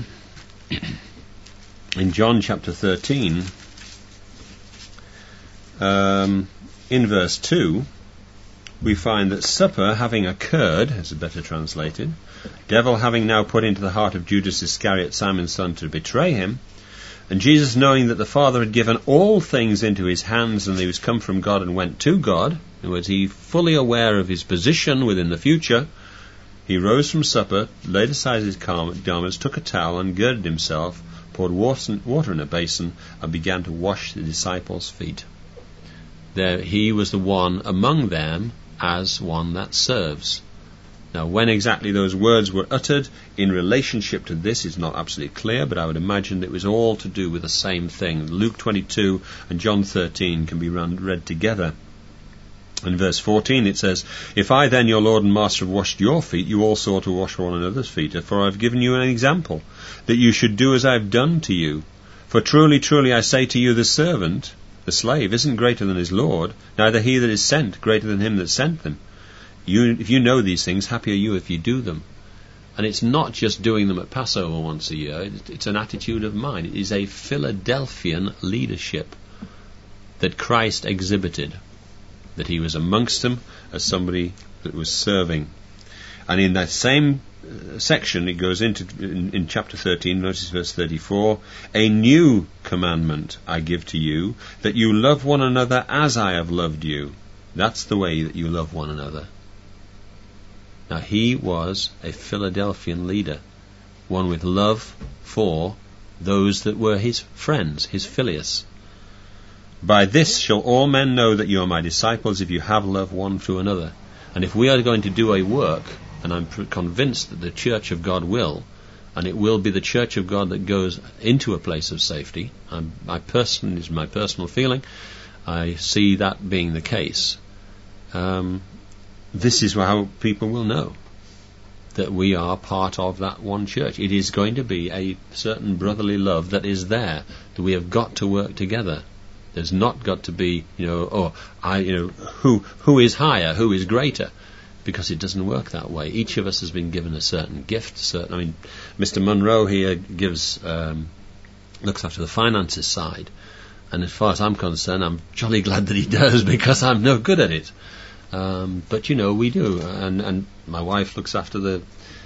in John chapter 13, in verse 2, we find that supper having occurred, as a better translated, devil having now put into the heart of Judas Iscariot, Simon's son, to betray him, and Jesus, knowing that the Father had given all things into his hands, and he was come from God and went to God, in other words, he fully aware of his position within the future, He rose from supper, laid aside his garments, took a towel and girded himself, poured water in a basin, and began to wash the disciples' feet. There he was the one among them as one that serves. Now, when exactly those words were uttered in relationship to this is not absolutely clear, but I would imagine that it was all to do with the same thing. Luke 22 and John 13 can be read together. In verse 14 it says, "If I then, your Lord and Master, have washed your feet, you also ought to wash one another's feet. For I have given you an example, that you should do as I have done to you. For truly, truly, I say to you, the servant, the slave, isn't greater than his Lord, neither he that is sent greater than him that sent them. If you know these things, happy are you if you do them." And it's not just doing them at Passover once a year, it's an attitude of mind. It is a Philadelphian leadership that Christ exhibited, that he was amongst them as somebody that was serving. And in that same section, it goes into, in chapter 13, notice verse 34, "A new commandment I give to you, that you love one another as I have loved you." That's the way that you love one another. Now, he was a Philadelphian leader, one with love for those that were his friends, his Phileus. "By this shall all men know that you are my disciples, if you have love one to another." And if we are going to do a work, and I'm convinced that the Church of God will, and it will be the Church of God that goes into a place of safety, is my personal feeling, I see that being the case. This is how people will know that we are part of that one church. It is going to be a certain brotherly love that is there, that we have got to work together. There's not got to be, who is higher, who is greater, because it doesn't work that way. Each of us has been given a certain gift. Mr. Munro here looks after the finances side, and as far as I'm concerned, I'm jolly glad that he does, because I'm no good at it. But we do, and my wife looks after the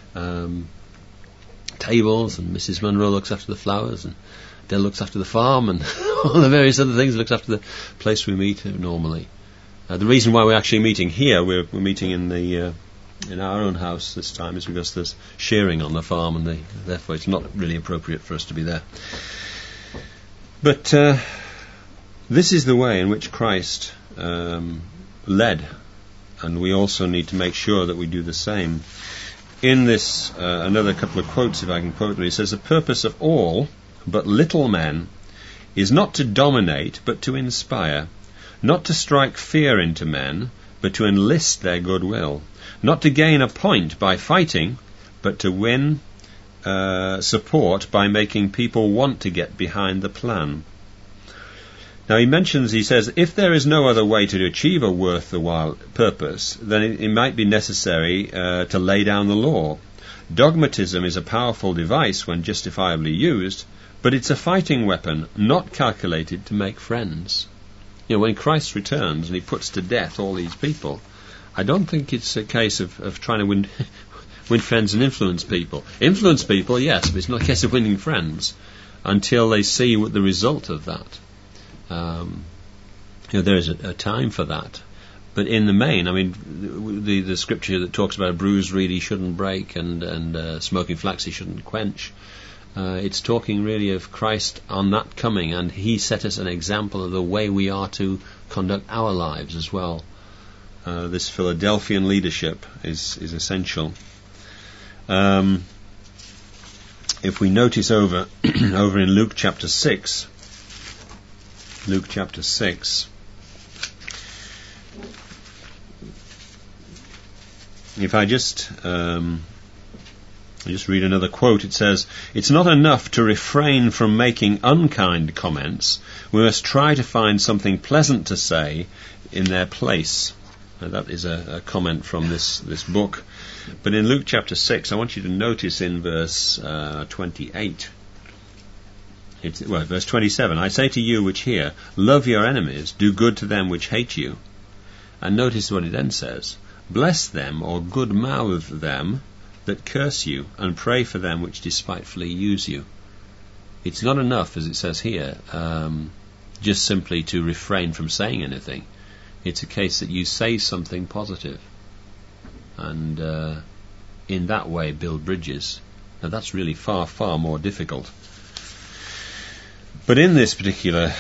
tables, and Mrs. Munro looks after the flowers, and Dale looks after the farm, and all the various other things. Looks after the place we meet normally. The reason why we're actually meeting here, we're meeting in our own house this time, is because there's shearing on the farm, and therefore it's not really appropriate for us to be there. But this is the way in which Christ led. And we also need to make sure that we do the same. In this, another couple of quotes, if I can quote them, he says, "The purpose of all but little men is not to dominate, but to inspire, not to strike fear into men, but to enlist their goodwill, not to gain a point by fighting, but to win support by making people want to get behind the plan." Now he says, if there is no other way to achieve a worthwhile purpose, then it might be necessary to lay down the law. Dogmatism is a powerful device when justifiably used, but it's a fighting weapon not calculated to make friends. When Christ returns and he puts to death all these people, I don't think it's a case of trying to win friends and influence people. Influence people, yes, but it's not a case of winning friends until they see what the result of that. There is a time for that, but in the main, the scripture that talks about a bruised reed he shouldn't break, and smoking flax he shouldn't quench, it's talking really of Christ on that coming, and he set us an example of the way we are to conduct our lives as well. This Philadelphian leadership is essential. If we notice over in Luke chapter 6, if I just read another quote, it says, "It's not enough to refrain from making unkind comments. We must try to find something pleasant to say in their place." Now, that is a comment from this book. But in Luke chapter 6, I want you to notice in verse 28, verse 27, "I say to you which hear, love your enemies, do good to them which hate you." And notice what it then says, "Bless them or good-mouth them that curse you, and pray for them which despitefully use you." It's not enough, as it says here, just simply to refrain from saying anything. It's a case that you say something positive. And in that way build bridges. Now that's really far, far more difficult. But in this particular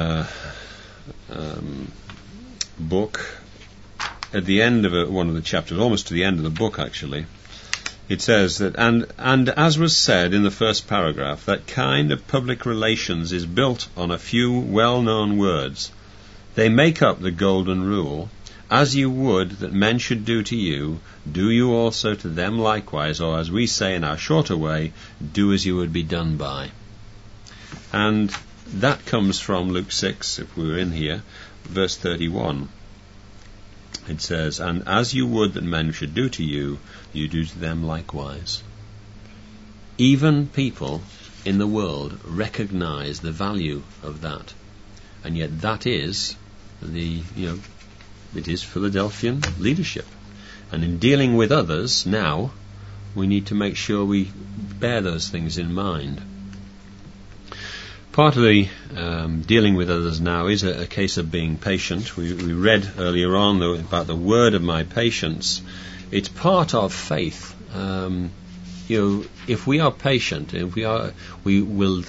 book, at the end of one of the chapters, almost to the end of the book actually, it says that, and as was said in the first paragraph, that kind of public relations is built on a few well-known words. They make up the golden rule. As you would that men should do to you, do you also to them likewise, or as we say in our shorter way, do as you would be done by. And that comes from Luke 6, if we were in here, verse 31. It says, and as you would that men should do to you, you do to them likewise. Even people in the world recognize the value of that. And yet that is it is Philadelphian leadership. And in dealing with others now, we need to make sure we bear those things in mind. Part of the dealing with others now is a case of being patient. We read earlier on about the word of my patience. It's part of faith. If we are patient, we will.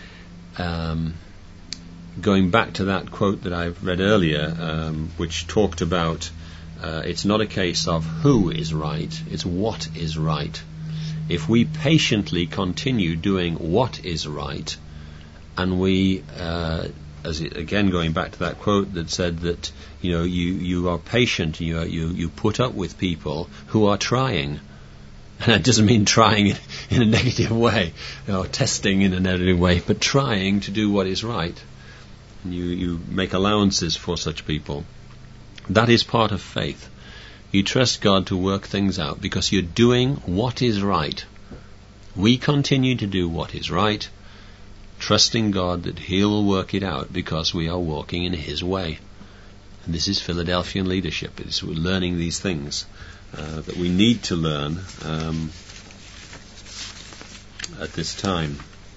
Going back to that quote that I read earlier, which talked about it's not a case of who is right, it's what is right. If we patiently continue doing what is right, and we, again going back to that quote that said that you are patient, you put up with people who are trying, and it doesn't mean trying in a negative way, or testing in a negative way, but trying to do what is right. And you make allowances for such people. That is part of faith. You trust God to work things out because you're doing what is right. We continue to do what is right, trusting God that He will work it out because we are walking in His way. And this is Philadelphian leadership. We're learning these things that we need to learn at this time.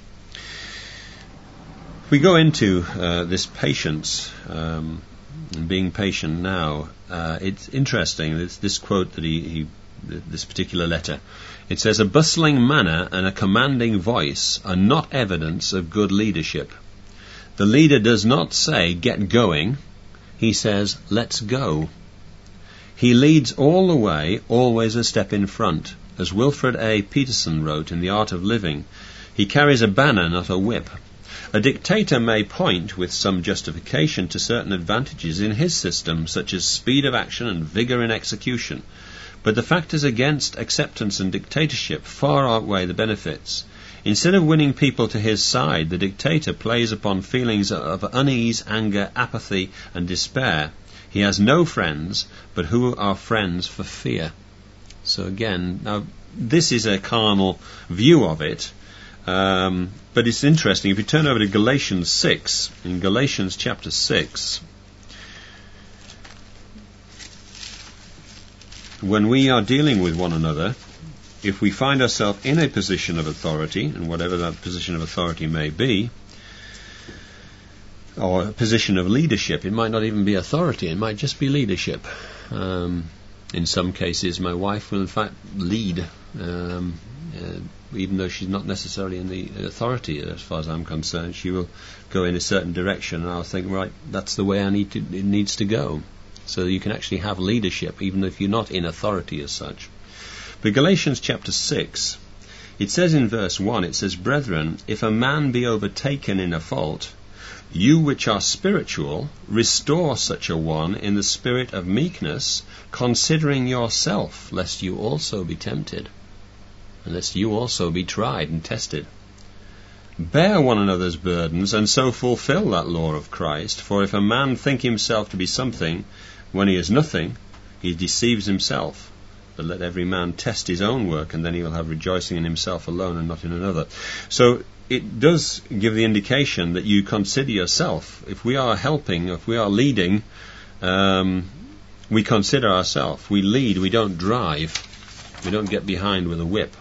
If we go into this patience, being patient now, it's interesting. This quote that this particular letter, it says, a bustling manner and a commanding voice are not evidence of good leadership. The leader does not say, get going. He says, let's go. He leads all the way, always a step in front. As Wilfred A. Peterson wrote in The Art of Living, he carries a banner, not a whip. A dictator may point with some justification to certain advantages in his system, such as speed of action and vigour in execution. But the factors against acceptance and dictatorship far outweigh the benefits. Instead of winning people to his side, the dictator plays upon feelings of unease, anger, apathy, and despair. He has no friends, but who are friends for fear. So again, now this is a carnal view of it. But it's interesting. If you turn over to Galatians 6, in Galatians chapter 6, when we are dealing with one another, if we find ourselves in a position of authority, and whatever that position of authority may be, or a position of leadership, it might not even be authority, it might just be leadership. In some cases, my wife will in fact lead, even though she's not necessarily in the authority as far as I'm concerned. She will go in a certain direction, and I'll think, right, that's the way it needs to go. So you can actually have leadership even if you're not in authority as such. But Galatians chapter 6, it says in verse 1, it says, brethren, if a man be overtaken in a fault, you which are spiritual, restore such a one in the spirit of meekness, considering yourself, lest you also be tempted, and lest you also be tried and tested. Bear one another's burdens, and so fulfill that law of Christ. For if a man think himself to be something, when he is nothing, he deceives himself. But let every man test his own work, and then he will have rejoicing in himself alone and not in another. So it does give the indication that you consider yourself. If we are helping, if we are leading, we consider ourselves. We lead, we don't drive. We don't get behind with a whip.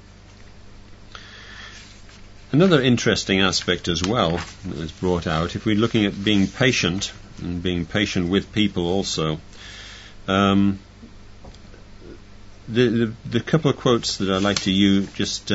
Another interesting aspect as well that was brought out, if we're looking at being patient, and being patient with people also, the couple of quotes that I'd like to just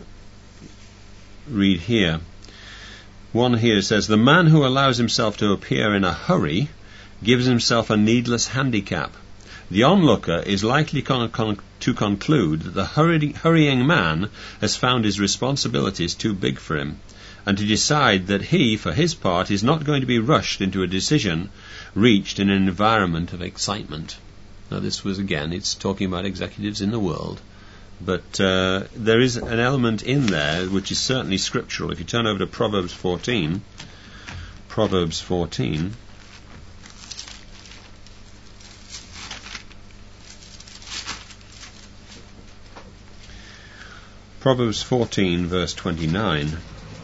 read here. One here says, "The man who allows himself to appear in a hurry gives himself a needless handicap. The onlooker is likely to conclude that the hurrying man has found his responsibilities too big for him, and to decide that he, for his part, is not going to be rushed into a decision reached in an environment of excitement." Now this was, again, it's talking about executives in the world, but there is an element in there which is certainly scriptural. If you turn over to Proverbs 14, Proverbs 14, Proverbs 14, verse 29,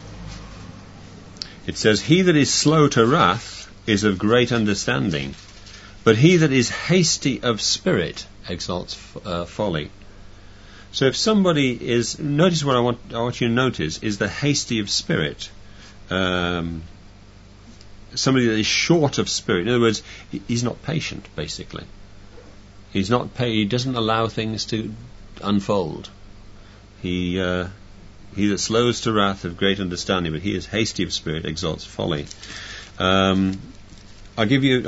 it says, "He that is slow to wrath is of great understanding, but he that is hasty of spirit exalts folly." So if somebody is, notice what I want you to notice is the hasty of spirit. Somebody that is short of spirit. In other words, he's not patient, basically. He doesn't allow things to unfold. He that slows to wrath of great understanding, but he is hasty of spirit exalts folly. I'll give you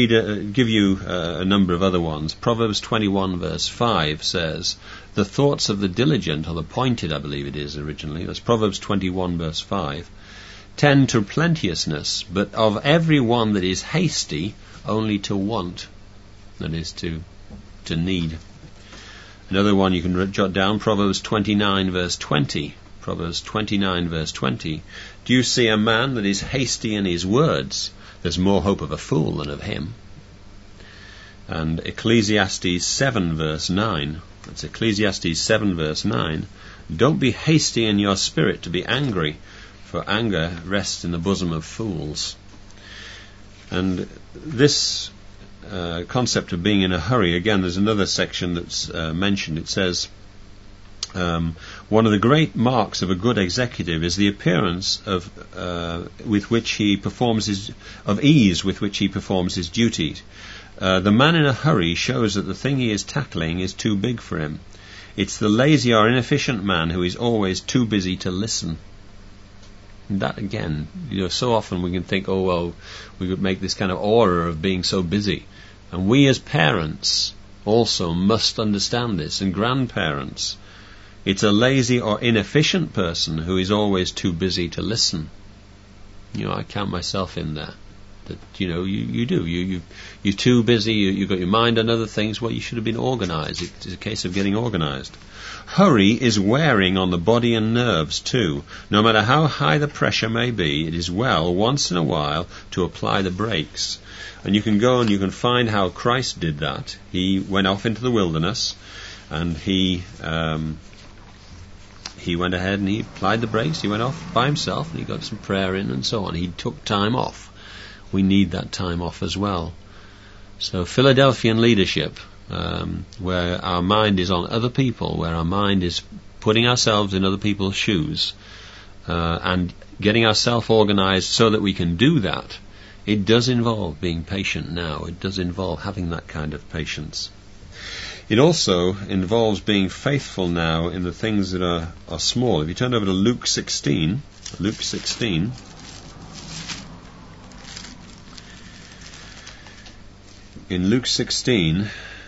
a number of other ones. Proverbs 21 verse 5 says, "The thoughts of the diligent are the pointed," I believe it is originally. That's Proverbs 21 verse 5. "Tend to plenteousness, but of every one that is hasty, only to want." That is to need. Another one you can jot down, Proverbs 29 verse 20. Proverbs 29 verse 20. "Do you see a man that is hasty in his words? There's more hope of a fool than of him." And Ecclesiastes 7 verse 9. That's Ecclesiastes 7 verse 9. "Don't be hasty in your spirit to be angry, for anger rests in the bosom of fools." And this concept of being in a hurry, again, there's another section that's mentioned. It says, "One of the great marks of a good executive is the appearance of with which he performs his duty. The man in a hurry shows that the thing he is tackling is too big for him. It's the lazy or inefficient man who is always too busy to listen." And that, again, so often we can think, oh well, we could make this kind of aura of being so busy. And we as parents also must understand this, and grandparents. It's a lazy or inefficient person who is always too busy to listen. I count myself in there. That you do. You're too busy. You've got your mind on other things. Well, you should have been organised. It's a case of getting organised. Hurry is wearing on the body and nerves too. No matter how high the pressure may be, it is well once in a while to apply the brakes. And you can go and you can find how Christ did that. He went off into the wilderness, and he went ahead and he applied the brakes. He went off by himself and he got some prayer in and so on. He took time off. We need that time off as well. So Philadelphian leadership, where our mind is on other people, where our mind is putting ourselves in other people's shoes, and getting ourselves organized so that we can do that, it does involve being patient now. It does involve having that kind of patience. It also involves being faithful now in the things that are small. If you turn over to Luke 16, in Luke 16,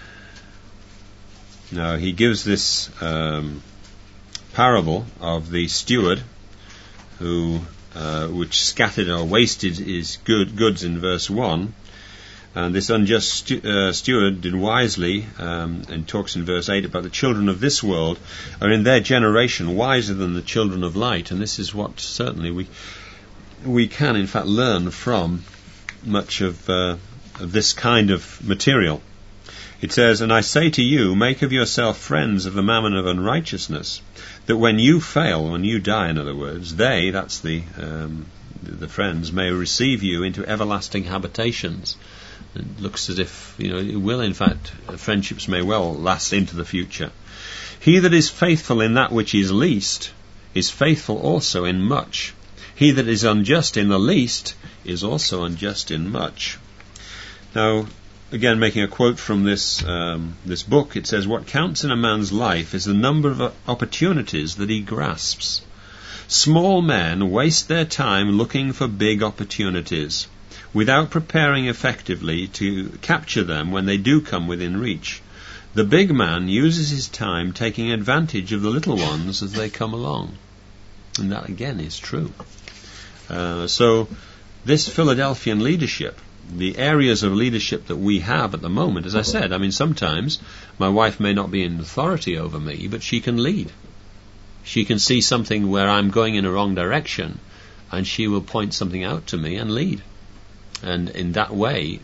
now he gives this parable of the steward who which scattered or wasted his goods in verse 1. And this unjust steward did wisely, and talks in verse 8 about the children of this world are in their generation wiser than the children of light. And this is what certainly we can in fact learn from much of this kind of material. It says, "And I say to you, make of yourself friends of the mammon of unrighteousness, that when you fail," when you die in other words, "they," that's the friends, "may receive you into everlasting habitations." It looks as if, it will in fact, friendships may well last into the future. "He that is faithful in that which is least is faithful also in much. He that is unjust in the least is also unjust in much." Now, again, making a quote from this book, it says, "What counts in a man's life is the number of opportunities that he grasps. Small men waste their time looking for big opportunities, without preparing effectively to capture them when they do come within reach. The big man uses his time taking advantage of the little ones as they come along." And that, again, is true. So this Philadelphian leadership, the areas of leadership that we have at the moment, as I said, I mean, sometimes my wife may not be in authority over me, but she can lead. She can see something where I'm going in a wrong direction, and she will point something out to me and lead. And in that way,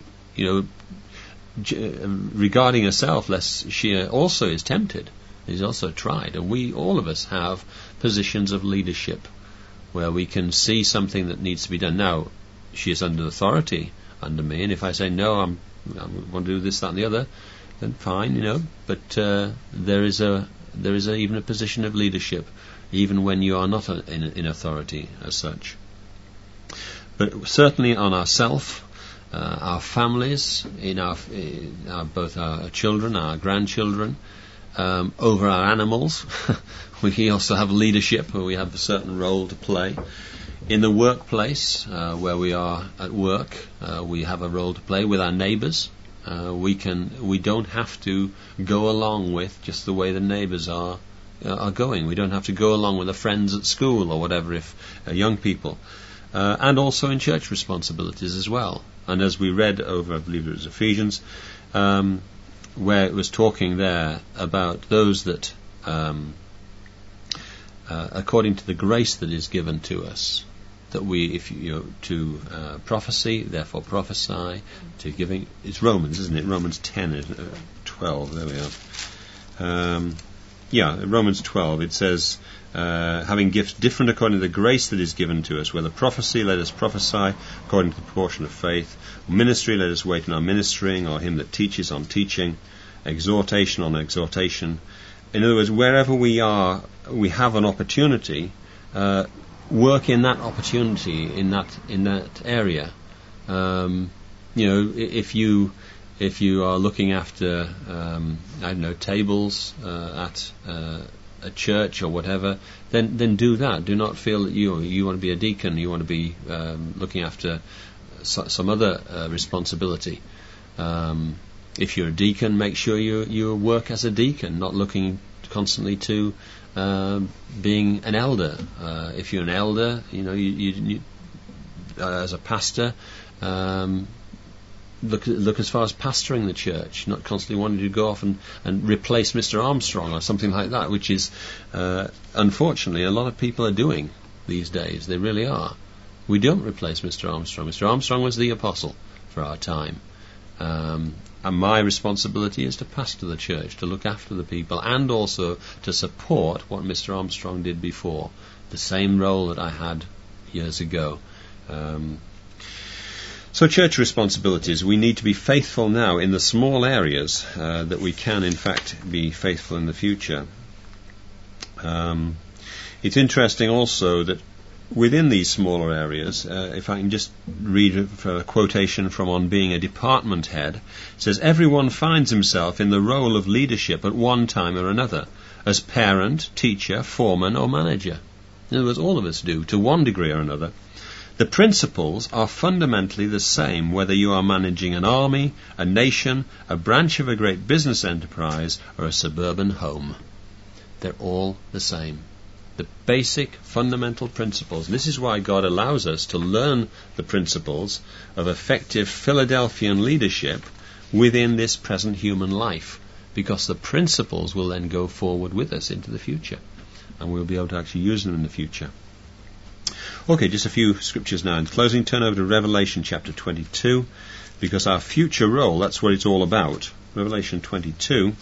regarding herself, lest she also is tempted, is also tried. And we, all of us, have positions of leadership where we can see something that needs to be done. Now, she is under authority under me, and if I say, no, I want to do this, that, and the other, then fine, but there is even a position of leadership, even when you are not in authority as such. But certainly on ourselves, our families, in both our children, our grandchildren, over our animals, we also have leadership, or we have a certain role to play. In the workplace, where we are at work, we have a role to play with our neighbours. We don't have to go along with just the way the neighbours are going. We don't have to go along with the friends at school or whatever, if young people. And also in church responsibilities as well. And as we read over, I believe it was Ephesians, where it was talking there about those that, according to the grace that is given to us, that we, to prophecy, therefore prophesy, to giving. It's Romans, isn't it? Romans 10, 12. There we are. Romans 12. It says, having gifts different according to the grace that is given to us. Whether prophecy, let us prophesy according to the proportion of faith. Ministry, let us wait on our ministering, or him that teaches on teaching. Exhortation on exhortation. In other words, wherever we are, we have an opportunity. Work in that opportunity, in that area. If you are looking after tables at a church or whatever, then do that. Do not feel that you want to be a deacon. You want to be looking after some other responsibility. If you're a deacon, make sure you work as a deacon, not looking constantly to being an elder. If you're an elder, you as a pastor, look as far as pastoring the church, not constantly wanting to go off and replace Mr. Armstrong or something like that, which is unfortunately a lot of people are doing these days. They really are. We don't replace Mr. Armstrong. Mr. Armstrong was the apostle for our time. And my responsibility is to pastor the church, to look after the people, and also to support what Mr. Armstrong did before, the same role that I had years ago. So church responsibilities, we need to be faithful now in the small areas that we can in fact be faithful in the future. It's interesting also that within these smaller areas, if I can just read a quotation from On Being a Department Head, it says, everyone finds himself in the role of leadership at one time or another, as parent, teacher, foreman or manager. In other words, all of us do, to one degree or another. The principles are fundamentally the same whether you are managing an army, a nation, a branch of a great business enterprise, or a suburban home. They're all the same. The basic fundamental principles. This is why God allows us to learn the principles of effective Philadelphian leadership within this present human life, because the principles will then go forward with us into the future, and we'll be able to actually use them in the future. Okay, just a few scriptures now. In closing, turn over to Revelation chapter 22, because our future role, that's what it's all about. Revelation 22.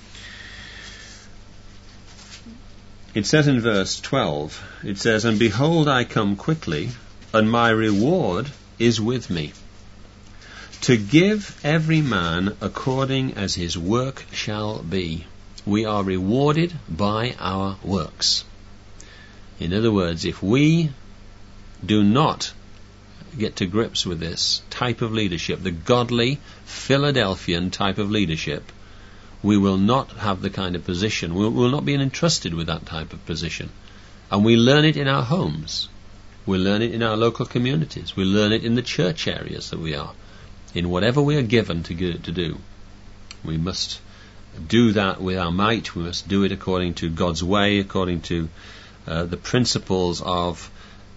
It says in verse 12, it says, and behold, I come quickly, and my reward is with me, to give every man according as his work shall be. We are rewarded by our works. In other words, if we do not get to grips with this type of leadership, the godly Philadelphian type of leadership, we will not have the kind of position. We will not be entrusted with that type of position. And we learn it in our homes. We learn it in our local communities. We learn it in the church areas that we are. In whatever we are given to do. We must do that with our might. We must do it according to God's way, according to the principles of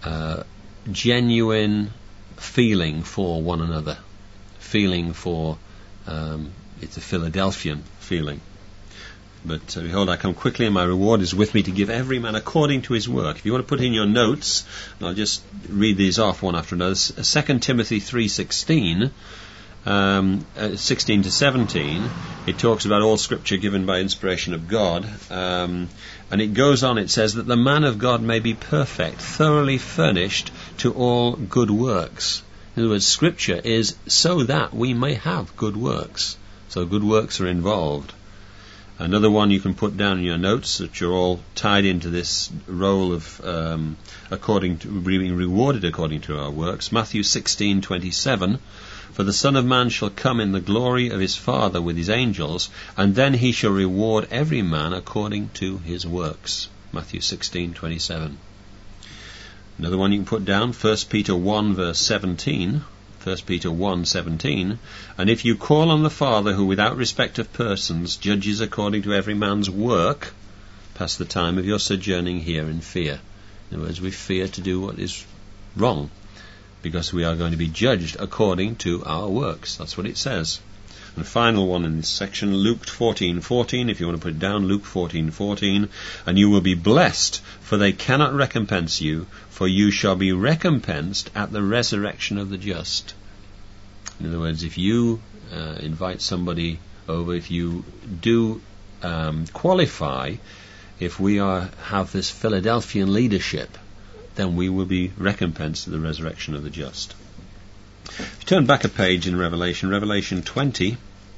genuine feeling for one another. Feeling for, it's a Philadelphian feeling. But behold, I come quickly, and my reward is with me to give every man according to his work. If you want to put in your notes, and I'll just read these off one after another. 2 Timothy 3:16, 16 to 17, it talks about all Scripture given by inspiration of God. And it goes on, it says that the man of God may be perfect, thoroughly furnished to all good works. In other words, Scripture is so that we may have good works. So good works are involved. Another one you can put down in your notes, that you're all tied into this role of being rewarded according to our works. Matthew 16:27, for the Son of Man shall come in the glory of his Father with his angels, and then he shall reward every man according to his works. Matthew 16:27. Another one you can put down, 1 Peter 1 verse 17. 1 Peter 1:17, and if you call on the Father who without respect of persons judges according to every man's work, pass the time of your sojourning here in fear. In other words, we fear to do what is wrong, because we are going to be judged according to our works. That's what it says. And the final one in this section, Luke 14:14, if you want to put it down, Luke 14:14, and you will be blessed, for they cannot recompense you, for you shall be recompensed at the resurrection of the just. In other words, if you invite somebody over, if you do qualify, if we have this Philadelphian leadership, then we will be recompensed at the resurrection of the just. If you turn back a page in Revelation 20,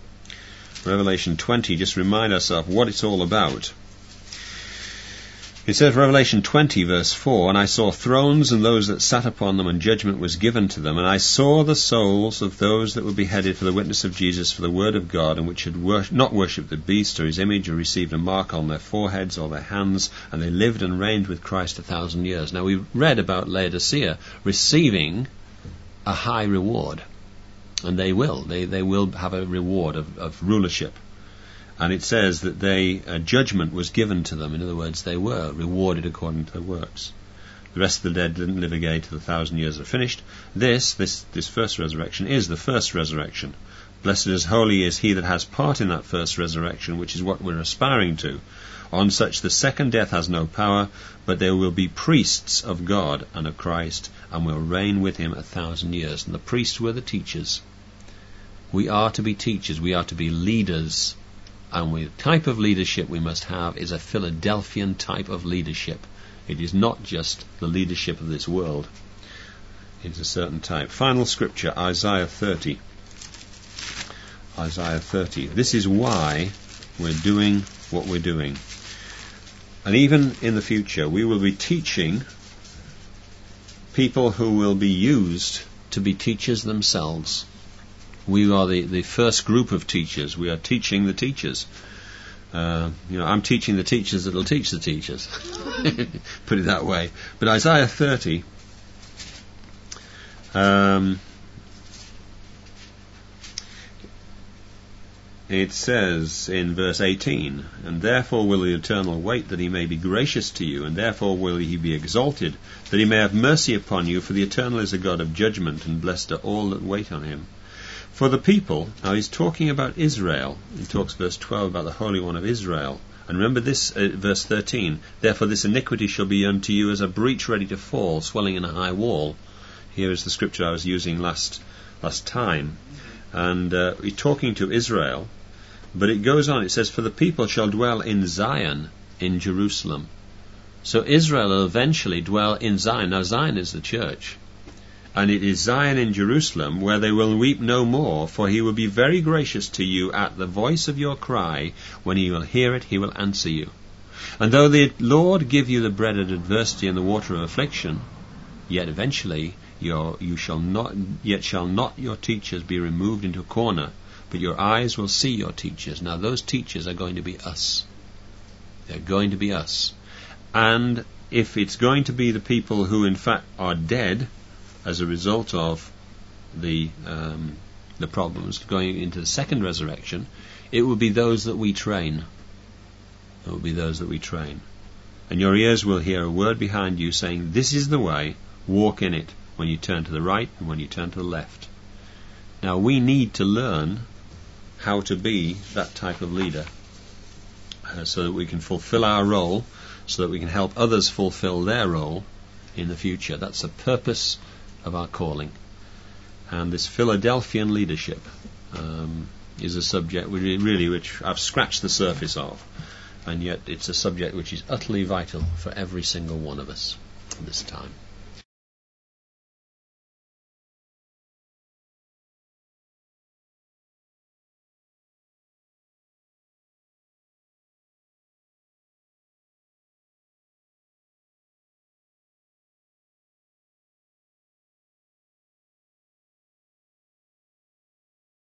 just remind ourselves what it's all about. It says, Revelation 20 verse 4, and I saw thrones and those that sat upon them, and judgment was given to them. And I saw the souls of those that were beheaded for the witness of Jesus, for the word of God, and which had not worshipped the beast or his image, or received a mark on their foreheads or their hands, and they lived and reigned with Christ 1,000 years. Now we read about Laodicea receiving a high reward, and they will have a reward of rulership. And it says that judgment was given to them. In other words, they were rewarded according to their works. The rest of the dead didn't live again till 1,000 years are finished. This first resurrection is the first resurrection. Blessed as holy is he that has part in that first resurrection, which is what we're aspiring to. On such the second death has no power, but there will be priests of God and of Christ, and will reign with him 1,000 years. And the priests were the teachers. We are to be teachers. We are to be leaders. And the type of leadership we must have is a Philadelphian type of leadership. It is not just the leadership of this world. It's a certain type. Final scripture, Isaiah 30. Isaiah 30. This is why we're doing what we're doing. And even in the future, we will be teaching people who will be used to be teachers themselves. We are the first group of teachers. We are teaching the teachers. I'm teaching the teachers that will teach the teachers. Put it that way. But Isaiah 30, it says in verse 18, and therefore will the Eternal wait, that he may be gracious to you, and therefore will he be exalted, that he may have mercy upon you, for the Eternal is a God of judgment, and blessed are all that wait on him. For the people, now he's talking about Israel. He talks verse 12 about the Holy One of Israel. And remember this, verse 13, therefore this iniquity shall be unto you as a breach ready to fall, swelling in a high wall. Here is the scripture I was using last time. And he's talking to Israel. But it goes on, it says, for the people shall dwell in Zion, in Jerusalem. So Israel will eventually dwell in Zion. Now Zion is the church. And it is Zion in Jerusalem where they will weep no more, for he will be very gracious to you at the voice of your cry. When he will hear it, he will answer you. And though the Lord give you the bread of adversity and the water of affliction, Yet eventually shall not your teachers be removed into a corner, but your eyes will see your teachers. Now those teachers are going to be us. They're going to be us. And if it's going to be the people who in fact are dead as a result of the problems going into the second resurrection, it will be those that we train. It will be those that we train. And your ears will hear a word behind you saying, "This is the way, walk in it," when you turn to the right and when you turn to the left. Now we need to learn how to be that type of leader, so that we can fulfill our role, so that we can help others fulfill their role in the future. That's the purpose of our calling. And this Philadelphian leadership is a subject which I've scratched the surface of, and yet it's a subject which is utterly vital for every single one of us at this time.